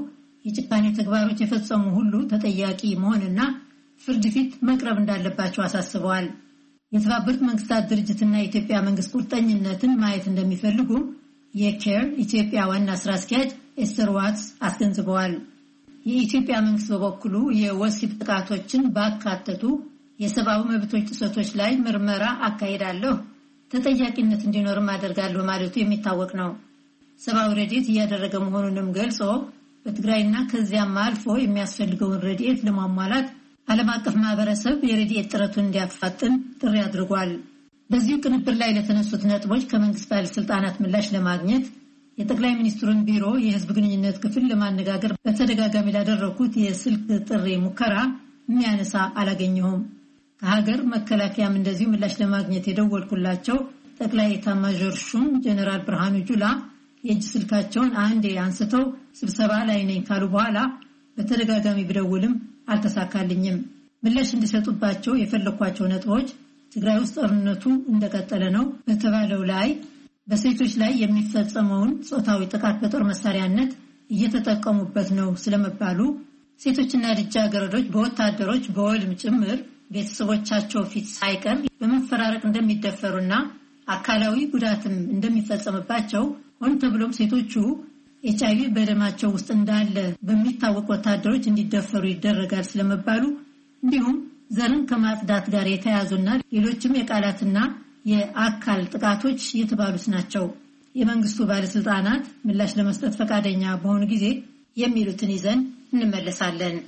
የጭካኔ ተግባሮች የፈጸሙ ሁሉ ተጠያቂ መሆንና ፍርድ ፊት መቅረብ እንዳለባቸው አሳስበዋል። የተባበሩት መንግስታት ድርጅትና የኢትዮጵያ መንግስት ቁርጠኝነትን ማየት እንደሚፈልጉ የኬር ኢትዮጵያ ዋና ስራ አስኪያጅ ኤስተር ዋትስ አስገንዝበዋል። የኢትዮጵያ መንግስት በበኩሉ የወሲብ ጥቃቶችን ባካተቱ የሰብአዊ መብቶች ጥሰቶች ላይ ምርመራ አካሂዳለሁ፣ ተጠያቂነት እንዲኖርም አደርጋለሁ ማለቱ የሚታወቅ ነው። ሰብአዊ ረድኤት እያደረገ መሆኑንም ገልጾ በትግራይና ከዚያም አልፎ የሚያስፈልገውን ረድኤት ለማሟላት ዓለም አቀፍ ማህበረሰብ የረድኤት ጥረቱን እንዲያፋጥን ጥሪ አድርጓል። በዚሁ ቅንብር ላይ ለተነሱት ነጥቦች ከመንግስት ባለስልጣናት ምላሽ ለማግኘት የጠቅላይ ሚኒስትሩን ቢሮ የህዝብ ግንኙነት ክፍል ለማነጋገር በተደጋጋሚ ላደረኩት የስልክ ጥሪ ሙከራ የሚያነሳ አላገኘሁም። ከሀገር መከላከያም እንደዚሁ ምላሽ ለማግኘት የደወልኩላቸው ጠቅላይ ኤታማዦር ሹም ጀነራል ብርሃኑ ጁላ የእጅ ስልካቸውን አንዴ አንስተው ስብሰባ ላይ ነኝ ካሉ በኋላ በተደጋጋሚ ብደውልም አልተሳካልኝም። ምላሽ እንዲሰጡባቸው የፈለኳቸው ነጥቦች ትግራይ ውስጥ ጦርነቱ እንደቀጠለ ነው በተባለው ላይ በሴቶች ላይ የሚፈጸመውን ጾታዊ ጥቃት በጦር መሳሪያነት እየተጠቀሙበት ነው ስለመባሉ፣ ሴቶችና ልጃገረዶች በወታደሮች በወልም ጭምር ቤተሰቦቻቸው ፊት ሳይቀር በመፈራረቅ እንደሚደፈሩና አካላዊ ጉዳትም እንደሚፈጸምባቸው ሆን ተብሎም ሴቶቹ ኤችአይቪ በደማቸው ውስጥ እንዳለ በሚታወቅ ወታደሮች እንዲደፈሩ ይደረጋል ስለመባሉ፣ እንዲሁም ዘርን ከማጽዳት ጋር የተያያዙና ሌሎችም የቃላትና የአካል ጥቃቶች የተባሉት ናቸው። የመንግስቱ ባለስልጣናት ምላሽ ለመስጠት ፈቃደኛ በሆኑ ጊዜ የሚሉትን ይዘን እንመለሳለን።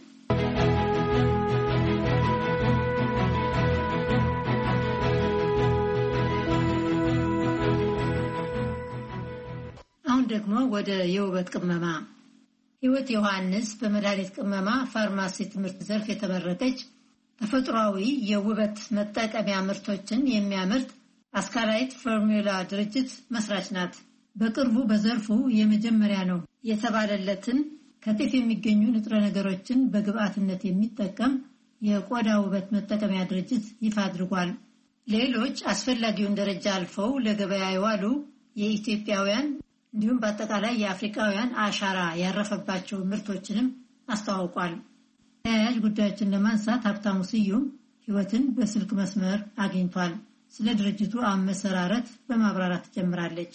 አሁን ደግሞ ወደ የውበት ቅመማ። ህይወት ዮሐንስ በመድኃኒት ቅመማ ፋርማሲ ትምህርት ዘርፍ የተመረቀች ተፈጥሯዊ የውበት መጠቀሚያ ምርቶችን የሚያመርት አስካላይት ፎርሙላ ድርጅት መስራች ናት። በቅርቡ በዘርፉ የመጀመሪያ ነው የተባለለትን ከጤፍ የሚገኙ ንጥረ ነገሮችን በግብአትነት የሚጠቀም የቆዳ ውበት መጠቀሚያ ድርጅት ይፋ አድርጓል። ሌሎች አስፈላጊውን ደረጃ አልፈው ለገበያ የዋሉ የኢትዮጵያውያን እንዲሁም በአጠቃላይ የአፍሪካውያን አሻራ ያረፈባቸው ምርቶችንም አስተዋውቋል። ተያያዥ ጉዳዮችን ለማንሳት ሀብታሙ ስዩም ህይወትን በስልክ መስመር አግኝቷል። ስለ ድርጅቱ አመሰራረት በማብራራት ትጀምራለች።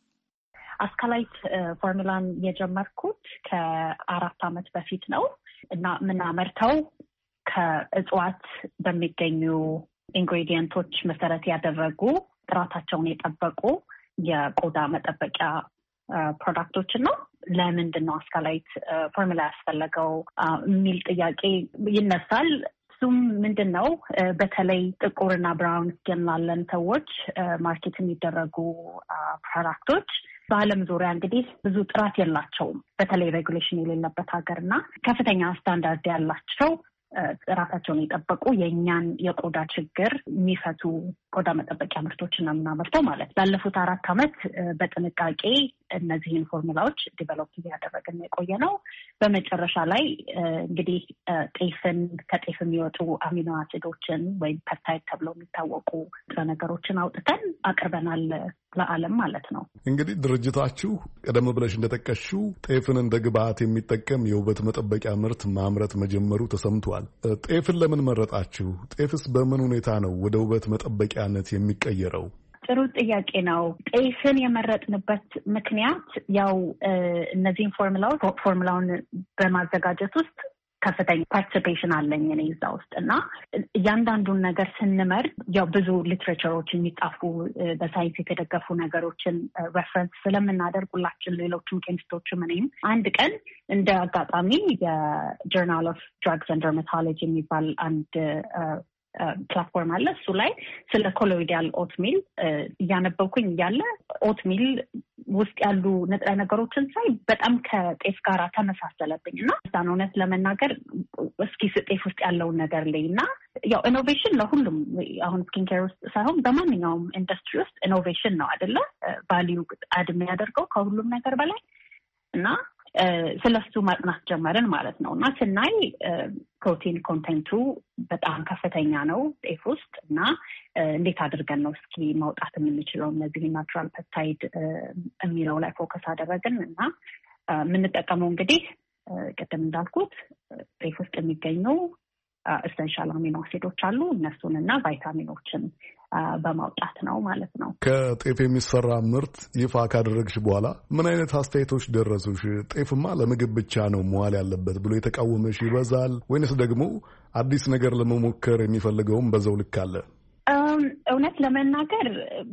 አስካላይት ፎርሙላን የጀመርኩት ከ4 ዓመት በፊት ነው እና የምናመርተው ከእጽዋት በሚገኙ ኢንግሬዲየንቶች መሰረት ያደረጉ ጥራታቸውን የጠበቁ የቆዳ መጠበቂያ ፕሮዳክቶችን ነው። ለምንድን ነው አስካላይት ፎርሙላ ያስፈለገው የሚል ጥያቄ ይነሳል። እሱም ምንድን ነው በተለይ ጥቁርና ብራውን ስኪን ላለን ሰዎች ማርኬት የሚደረጉ ፕሮዳክቶች በዓለም ዙሪያ እንግዲህ ብዙ ጥራት የላቸውም። በተለይ ሬጉሌሽን የሌለበት ሀገርና ከፍተኛ ስታንዳርድ ያላቸው ጥራታቸውን የጠበቁ የእኛን የቆዳ ችግር የሚፈቱ ቆዳ መጠበቂያ ምርቶችን ነው የምናመርተው ማለት። ላለፉት 4 ዓመት በጥንቃቄ እነዚህን ፎርሙላዎች ዲቨሎፕ እያደረግን የቆየ ነው። በመጨረሻ ላይ እንግዲህ ከጤፍ የሚወጡ አሚኖ አሲዶችን ወይም ፐፕታይድ ተብለው የሚታወቁ ንጥረ ነገሮችን አውጥተን አቅርበናል ለዓለም ማለት ነው። እንግዲህ ድርጅታችሁ ቀደም ብለሽ እንደጠቀሽው ጤፍን እንደ ግብዓት የሚጠቀም የውበት መጠበቂያ ምርት ማምረት መጀመሩ ተሰምቷል። ጤፍን ለምን መረጣችሁ? ጤፍስ በምን ሁኔታ ነው ወደ ውበት መጠበቂያነት የሚቀየረው? ጥሩ ጥያቄ ነው። ጤፍን የመረጥንበት ምክንያት ያው እነዚህን ፎርሙላውን በማዘጋጀት ውስጥ ከፍተኛ ፓርቲሲፔሽን አለኝ እኔ እዛ ውስጥ እና እያንዳንዱን ነገር ስንመርጥ ያው ብዙ ሊትሬቸሮች የሚጻፉ በሳይንስ የተደገፉ ነገሮችን ሬፈረንስ ስለምናደርግ ሁላችን ሌሎችም ኬሚስቶችም እኔም አንድ ቀን እንደ አጋጣሚ የጆርናል ኦፍ ድራግስ ኤንድ ደርማቶሎጂ የሚባል አንድ ፕላትፎርም አለ። እሱ ላይ ስለ ኮሎይዲያል ኦትሚል እያነበብኩኝ እያለ ኦትሚል ውስጥ ያሉ ንጥረ ነገሮችን ሳይ በጣም ከጤፍ ጋር ተመሳሰለብኝ እና እዛን እውነት ለመናገር እስኪ ጤፍ ውስጥ ያለውን ነገር ላይ እና ያው ኢኖቬሽን ለሁሉም አሁን ስኪን ኬር ውስጥ ሳይሆን በማንኛውም ኢንዱስትሪ ውስጥ ኢኖቬሽን ነው አይደለ? ቫሊዩ አድ የሚያደርገው ከሁሉም ነገር በላይ እና ስለሱ ማጥናት ጀመርን ማለት ነው እና ስናይ ፕሮቲን ኮንቴንቱ በጣም ከፍተኛ ነው ጤፍ ውስጥ እና እንዴት አድርገን ነው እስኪ ማውጣት የምንችለው እነዚህ ናቹራል ፔፕታይድ የሚለው ላይ ፎከስ አደረግን እና የምንጠቀመው እንግዲህ ቅድም እንዳልኩት ጤፍ ውስጥ የሚገኙ ኤሰንሻል አሚኖ አሲዶች አሉ። እነሱንና ቫይታሚኖችን በማውጣት ነው ማለት ነው። ከጤፍ የሚሰራ ምርት ይፋ ካደረግሽ በኋላ ምን አይነት አስተያየቶች ደረሱሽ? ጤፍማ ለምግብ ብቻ ነው መዋል ያለበት ብሎ የተቃወመሽ ይበዛል ወይንስ ደግሞ አዲስ ነገር ለመሞከር የሚፈልገውም በዛው ልክ አለ? እውነት ለመናገር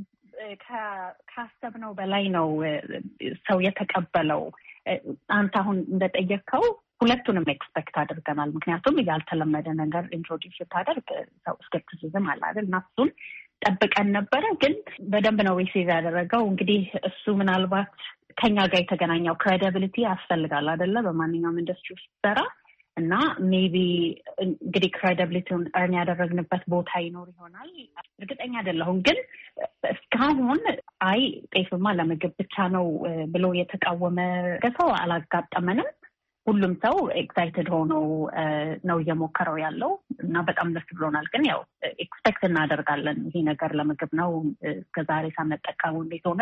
ካሰብነው በላይ ነው ሰው የተቀበለው። አንተ አሁን እንደጠየቅከው ሁለቱንም ኤክስፔክት አድርገናል። ምክንያቱም ያልተለመደ ነገር ኢንትሮዲውስ ስታደርግ ሰው ስኬፕቲሲዝም አለ አይደል? እና እሱን ጠብቀን ነበረ። ግን በደንብ ነው ሪሲቭ ያደረገው። እንግዲህ እሱ ምናልባት ከኛ ጋር የተገናኘው ክሬዲቢሊቲ ያስፈልጋል አይደለ? በማንኛውም ኢንዱስትሪ ውስጥ ሰራ እና ሜቢ እንግዲህ ክሬዲቢሊቲውን እርን ያደረግንበት ቦታ ይኖር ይሆናል። እርግጠኛ አይደለሁም። ግን እስካሁን አይ ጤፍማ ለምግብ ብቻ ነው ብሎ የተቃወመ ሰው አላጋጠመንም። ሁሉም ሰው ኤክሳይትድ ሆኖ ነው እየሞከረው ያለው እና በጣም ደስ ብሎናል። ግን ያው ኤክስፔክት እናደርጋለን ይሄ ነገር ለምግብ ነው እስከዛሬ ሳንጠቀመው እንዴት ሆነ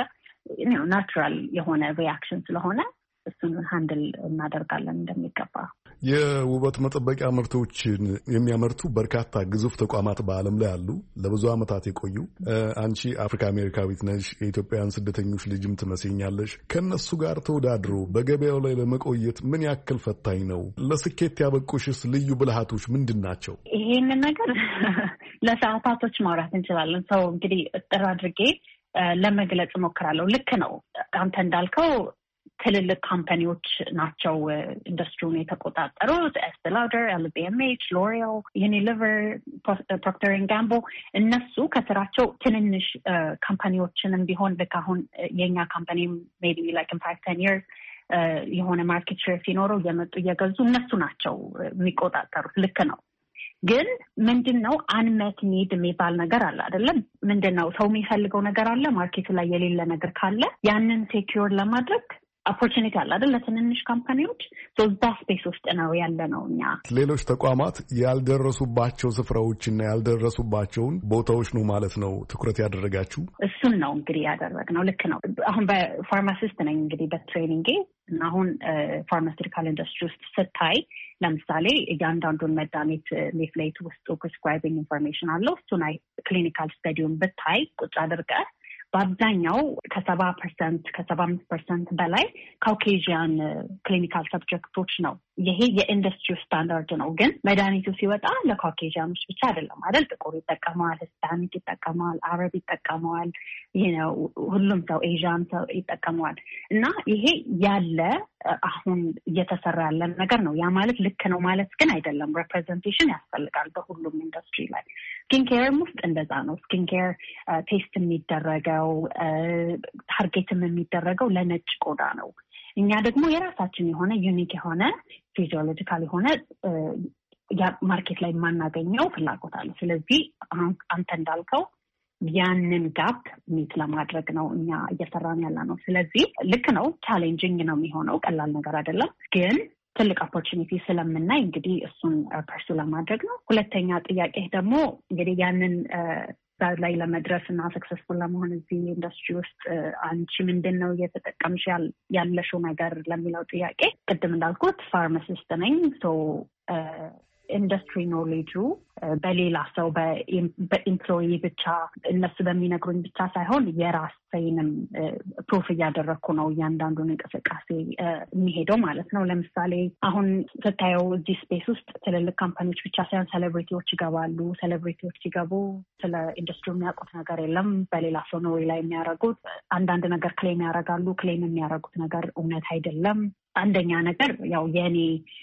ናቹራል የሆነ ሪያክሽን ስለሆነ እሱን ሃንድል እናደርጋለን እንደሚገባ። የውበት መጠበቂያ ምርቶችን የሚያመርቱ በርካታ ግዙፍ ተቋማት በዓለም ላይ አሉ፣ ለብዙ ዓመታት የቆዩ። አንቺ አፍሪካ አሜሪካዊት ነሽ፣ የኢትዮጵያውያን ስደተኞች ልጅም ትመስኛለሽ። ከነሱ ጋር ተወዳድሮ በገበያው ላይ ለመቆየት ምን ያክል ፈታኝ ነው? ለስኬት ያበቁሽስ ልዩ ብልሃቶች ምንድን ናቸው? ይሄንን ነገር ለሰዓታቶች ማውራት እንችላለን። ሰው እንግዲህ ጥር አድርጌ ለመግለጽ እሞክራለሁ። ልክ ነው አንተ እንዳልከው ትልልቅ ካምፓኒዎች ናቸው ኢንዱስትሪውን የተቆጣጠሩት። ኤስቴ ላውደር፣ ኤልቪኤምኤች፣ ሎሪያል፣ ዩኒሊቨር፣ ፕሮክተር ኤንድ ጋምብል እነሱ ከስራቸው ትንንሽ ካምፓኒዎችንም ቢሆን ልክ አሁን የኛ ካምፓኒ ሜቢ ላይክ ኢን 5-10 years የሆነ ማርኬት ሼር ሲኖረው እየመጡ እየገዙ እነሱ ናቸው የሚቆጣጠሩት። ልክ ነው። ግን ምንድነው አንመት ኒድ የሚባል ነገር አለ አይደለም? ምንድነው ሰው የሚፈልገው ነገር አለ፣ ማርኬቱ ላይ የሌለ ነገር ካለ ያንን ሴኪዩር ለማድረግ ኦፖርቹኒቲ አለ አይደል? ለትንንሽ ካምፓኒዎች እዛ ስፔስ ውስጥ ነው ያለ ነው። እኛ ሌሎች ተቋማት ያልደረሱባቸው ስፍራዎችና ያልደረሱባቸውን ቦታዎች ነው ማለት ነው ትኩረት ያደረጋችሁ? እሱን ነው እንግዲህ ያደረግነው። ልክ ነው። አሁን በፋርማሲስት ነኝ እንግዲህ በትሬኒንግ እና አሁን ፋርማሲውቲካል ኢንዱስትሪ ውስጥ ስታይ ለምሳሌ እያንዳንዱን መድኃኒት ሌፍሌት ውስጡ ፕሪስክራይቢንግ ኢንፎርሜሽን አለው። እሱን ክሊኒካል ስተዲውን ብታይ ቁጭ አድርገህ በአብዛኛው ከ70% ከ75% በላይ ካውኬዥያን ክሊኒካል ሰብጀክቶች ነው። ይሄ የኢንዱስትሪ ስታንዳርድ ነው። ግን መድኃኒቱ ሲወጣ ለካውኬዥያኖች ብቻ አይደለም አይደል? ጥቁር ይጠቀመዋል፣ ሂስፓኒክ ይጠቀመዋል፣ አረብ ይጠቀመዋል፣ ሁሉም ሰው ኤዥያን ሰው ይጠቀመዋል። እና ይሄ ያለ አሁን እየተሰራ ያለ ነገር ነው። ያ ማለት ልክ ነው ማለት ግን አይደለም። ሬፕሬዘንቴሽን ያስፈልጋል በሁሉም ኢንዱስትሪ ላይ። ስኪን ኬርም ውስጥ እንደዛ ነው። ስኪን ኬር ቴስት የሚደረገው ታርጌትም የሚደረገው ለነጭ ቆዳ ነው። እኛ ደግሞ የራሳችን የሆነ ዩኒክ የሆነ ፊዚዮሎጂካል የሆነ ማርኬት ላይ የማናገኘው ፍላጎት አለ። ስለዚህ አንተ እንዳልከው ያንን ጋፕ ሚት ለማድረግ ነው እኛ እየሰራን ያለ ነው። ስለዚህ ልክ ነው፣ ቻሌንጂንግ ነው የሚሆነው፣ ቀላል ነገር አይደለም። ግን ትልቅ ኦፖርቹኒቲ ስለምናይ እንግዲህ እሱን ፐርሱ ለማድረግ ነው። ሁለተኛ ጥያቄ ደግሞ እንግዲህ ያንን ላይ ለመድረስ እና ሰክሰስፉል ለመሆን እዚህ ኢንዱስትሪ ውስጥ አንቺ ምንድን ነው እየተጠቀምሽ ያለሽው ነገር ለሚለው ጥያቄ ቅድም እንዳልኩት ፋርማሲስት ነኝ። ኢንዱስትሪ ኖሌጁ በሌላ ሰው በኢምፕሎይ ብቻ እነሱ በሚነግሩኝ ብቻ ሳይሆን የራሴንም ፕሩፍ እያደረግኩ ነው እያንዳንዱን እንቅስቃሴ የሚሄደው ማለት ነው። ለምሳሌ አሁን ስታየው እዚህ ስፔስ ውስጥ ትልልቅ ካምፓኒዎች ብቻ ሳይሆን ሴሌብሪቲዎች ይገባሉ። ሴሌብሪቲዎች ሲገቡ ስለ ኢንዱስትሪ የሚያውቁት ነገር የለም። በሌላ ሰው ኖሪ ላይ የሚያደርጉት አንዳንድ ነገር ክሌም ያደርጋሉ። ክሌም የሚያደርጉት ነገር እውነት አይደለም። አንደኛ ነገር ያው የኔ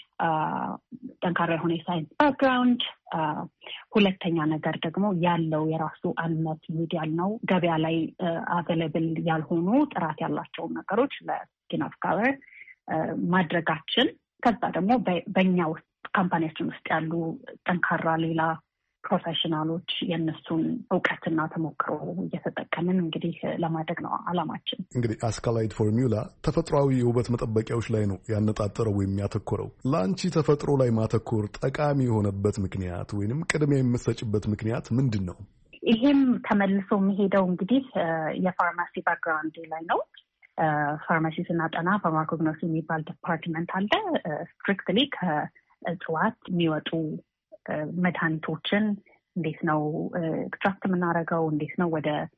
ጠንካራ የሆነ የሳይንስ ባክግራውንድ፣ ሁለተኛ ነገር ደግሞ ያለው የራሱ አንመት ኒድ ያልነው ገበያ ላይ አቬለብል ያልሆኑ ጥራት ያላቸውን ነገሮች ለስኪን ኦፍ ካለር ማድረጋችን፣ ከዛ ደግሞ በእኛ ውስጥ ካምፓኒያችን ውስጥ ያሉ ጠንካራ ሌላ ፕሮፌሽናሎች የእነሱን እውቀትና ተሞክሮ እየተጠቀምን እንግዲህ ለማድረግ ነው አላማችን። እንግዲህ አስካላይት ፎርሙላ ተፈጥሯዊ የውበት መጠበቂያዎች ላይ ነው ያነጣጠረው ወይም ያተኮረው። ለአንቺ ተፈጥሮ ላይ ማተኮር ጠቃሚ የሆነበት ምክንያት ወይንም ቅድሚያ የምትሰጭበት ምክንያት ምንድን ነው? ይሄም ተመልሶ የሚሄደው እንግዲህ የፋርማሲ ባክግራውንድ ላይ ነው። ፋርማሲ ስናጠና ፋርማኮግኖሲ የሚባል ዲፓርትመንት አለ። ስትሪክትሊ ከእጽዋት የሚወጡ መድኃኒቶችን እንዴት ነው ኤክስትራክት የምናደርገው፣ እንዴት ነው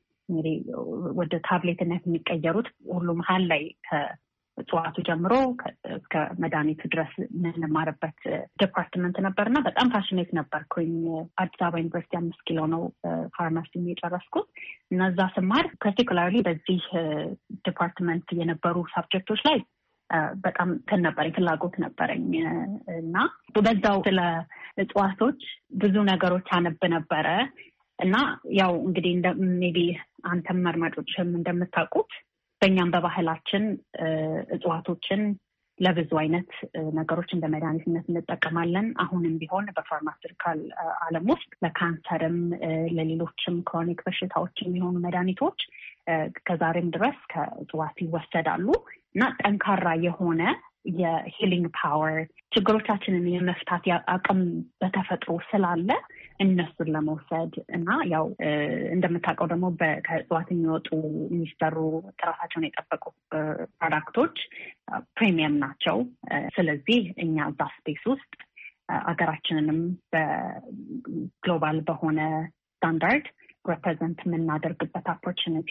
ወደ ታብሌትነት የሚቀየሩት፣ ሁሉ መሀል ላይ ከእጽዋቱ ጀምሮ እስከ መድኃኒቱ ድረስ የምንማርበት ዲፓርትመንት ነበር እና በጣም ፋሽኔት ነበርኩኝ። አዲስ አበባ ዩኒቨርሲቲ 5 ኪሎ ነው ፋርማሲ የጨረስኩት እና እዛ ስማር ፓርቲኩላርሊ በዚህ ዲፓርትመንት የነበሩ ሳብጀክቶች ላይ በጣም ነበረኝ ፍላጎት ነበረኝ እና በዛው ስለ እጽዋቶች ብዙ ነገሮች አነብ ነበረ እና ያው እንግዲህ ሜቢ አንተም አድማጮችም እንደምታውቁት በእኛም በባህላችን እጽዋቶችን ለብዙ አይነት ነገሮች እንደ መድኃኒትነት እንጠቀማለን። አሁንም ቢሆን በፋርማሲውቲካል ዓለም ውስጥ ለካንሰርም ለሌሎችም ክሮኒክ በሽታዎች የሚሆኑ መድኃኒቶች ከዛሬም ድረስ ከእጽዋት ይወሰዳሉ እና ጠንካራ የሆነ የሂሊንግ ፓወር ችግሮቻችንን የመፍታት አቅም በተፈጥሮ ስላለ እነሱን ለመውሰድ እና ያው እንደምታውቀው ደግሞ ከእጽዋት የሚሰሩ ጥራታቸውን የጠበቁ ፕሮዳክቶች ፕሪሚየም ናቸው። ስለዚህ እኛ እዛ ስፔስ ውስጥ ሀገራችንንም በግሎባል በሆነ ስታንዳርድ ሪፕሬዘንት የምናደርግበት ኦፖርቹኒቲ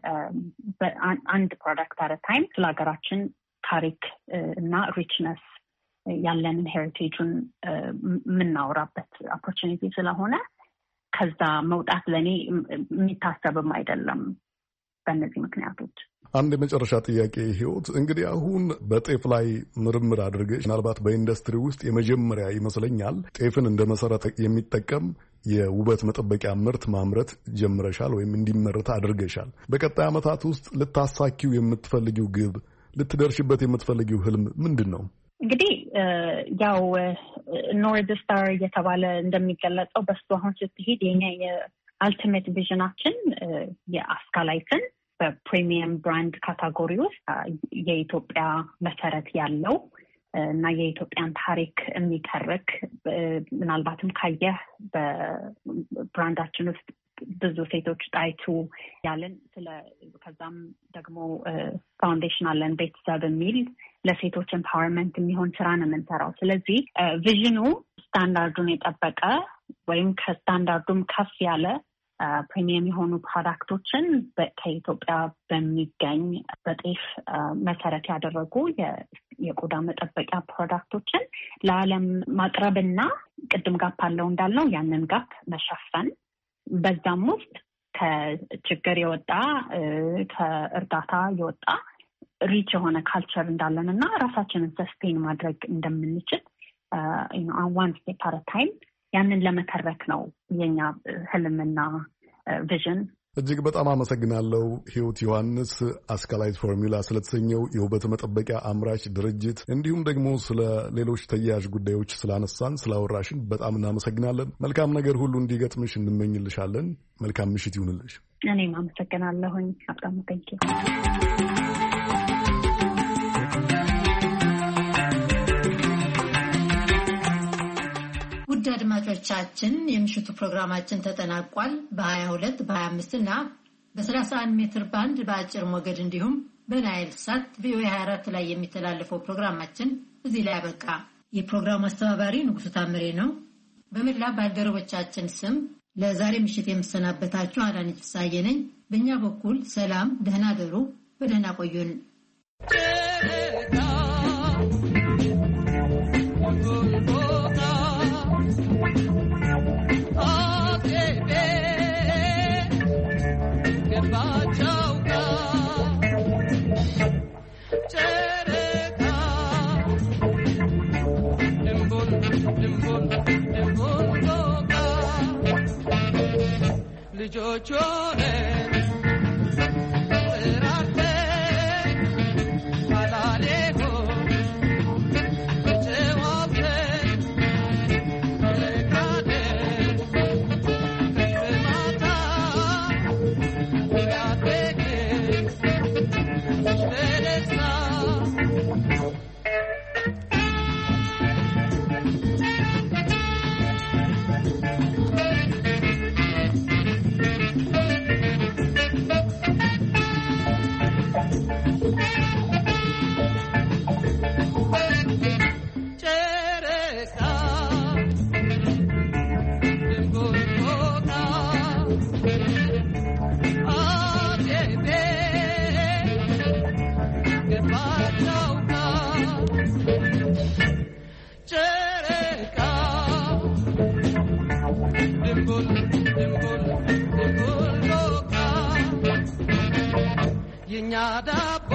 አንድ ፕሮዳክት አት ታይም ስለ ሀገራችን ታሪክ እና ሪችነስ ያለንን ሄሪቴጁን የምናወራበት ኦፖርቹኒቲ ስለሆነ ከዛ መውጣት ለእኔ የሚታሰብም አይደለም። በእነዚህ ምክንያቶች አንድ የመጨረሻ ጥያቄ ህይወት፣ እንግዲህ አሁን በጤፍ ላይ ምርምር አድርገሽ ምናልባት በኢንዱስትሪ ውስጥ የመጀመሪያ ይመስለኛል ጤፍን እንደ መሰረት የሚጠቀም የውበት መጠበቂያ ምርት ማምረት ጀምረሻል ወይም እንዲመረት አድርገሻል። በቀጣይ ዓመታት ውስጥ ልታሳኪው የምትፈልጊው ግብ፣ ልትደርሽበት የምትፈልጊው ህልም ምንድን ነው? እንግዲህ ያው ኖርዝ ስታር እየተባለ እንደሚገለጸው በሱ አሁን ስትሄድ የኛ የአልቲሜት ቪዥናችን የአስካላይትን በፕሪሚየም ብራንድ ካታጎሪ ውስጥ የኢትዮጵያ መሰረት ያለው እና የኢትዮጵያን ታሪክ የሚተርክ ምናልባትም ካየህ በብራንዳችን ውስጥ ብዙ ሴቶች ጣይቱ ያለን ከዛም ደግሞ ፋውንዴሽን አለን ቤተሰብ የሚል ለሴቶች ኤምፓወርመንት የሚሆን ስራ ነው የምንሰራው። ስለዚህ ቪዥኑ ስታንዳርዱን የጠበቀ ወይም ከስታንዳርዱም ከፍ ያለ ፕሪሚየም የሆኑ ፕሮዳክቶችን ከኢትዮጵያ በሚገኝ በጤፍ መሰረት ያደረጉ የቆዳ መጠበቂያ ፕሮዳክቶችን ለዓለም ማቅረብና ቅድም ጋፕ አለው እንዳልነው ያንን ጋፕ መሸፈን፣ በዛም ውስጥ ከችግር የወጣ ከእርዳታ የወጣ ሪች የሆነ ካልቸር እንዳለን እና ራሳችንን ሰስቴን ማድረግ እንደምንችል ዋን ስቴፕ አት ታይም ያንን ለመተረክ ነው የኛ ህልምና ቪዥን። እጅግ በጣም አመሰግናለሁ ህይወት ዮሐንስ፣ አስካላይት ፎርሙላ ስለተሰኘው የውበት መጠበቂያ አምራች ድርጅት እንዲሁም ደግሞ ስለ ሌሎች ተያያዥ ጉዳዮች ስላነሳን ስላወራሽን በጣም እናመሰግናለን። መልካም ነገር ሁሉ እንዲገጥምሽ እንመኝልሻለን። መልካም ምሽት ይሁንልሽ። እኔም አመሰግናለሁኝ። በጣም ታንኪዩ። ውድ አድማጮቻችን የምሽቱ ፕሮግራማችን ተጠናቋል። በ22 በ25 እና በ31 ሜትር ባንድ በአጭር ሞገድ እንዲሁም በናይል ሳት ቪኦኤ 24 ላይ የሚተላለፈው ፕሮግራማችን እዚህ ላይ አበቃ። የፕሮግራሙ አስተባባሪ ንጉሱ ታምሬ ነው። በመላ ባልደረቦቻችን ስም ለዛሬ ምሽት የምሰናበታችሁ አዳነች ፍስሐዬ ነኝ። በእኛ በኩል ሰላም፣ ደህና ደሩ፣ በደህና ቆዩን። Yada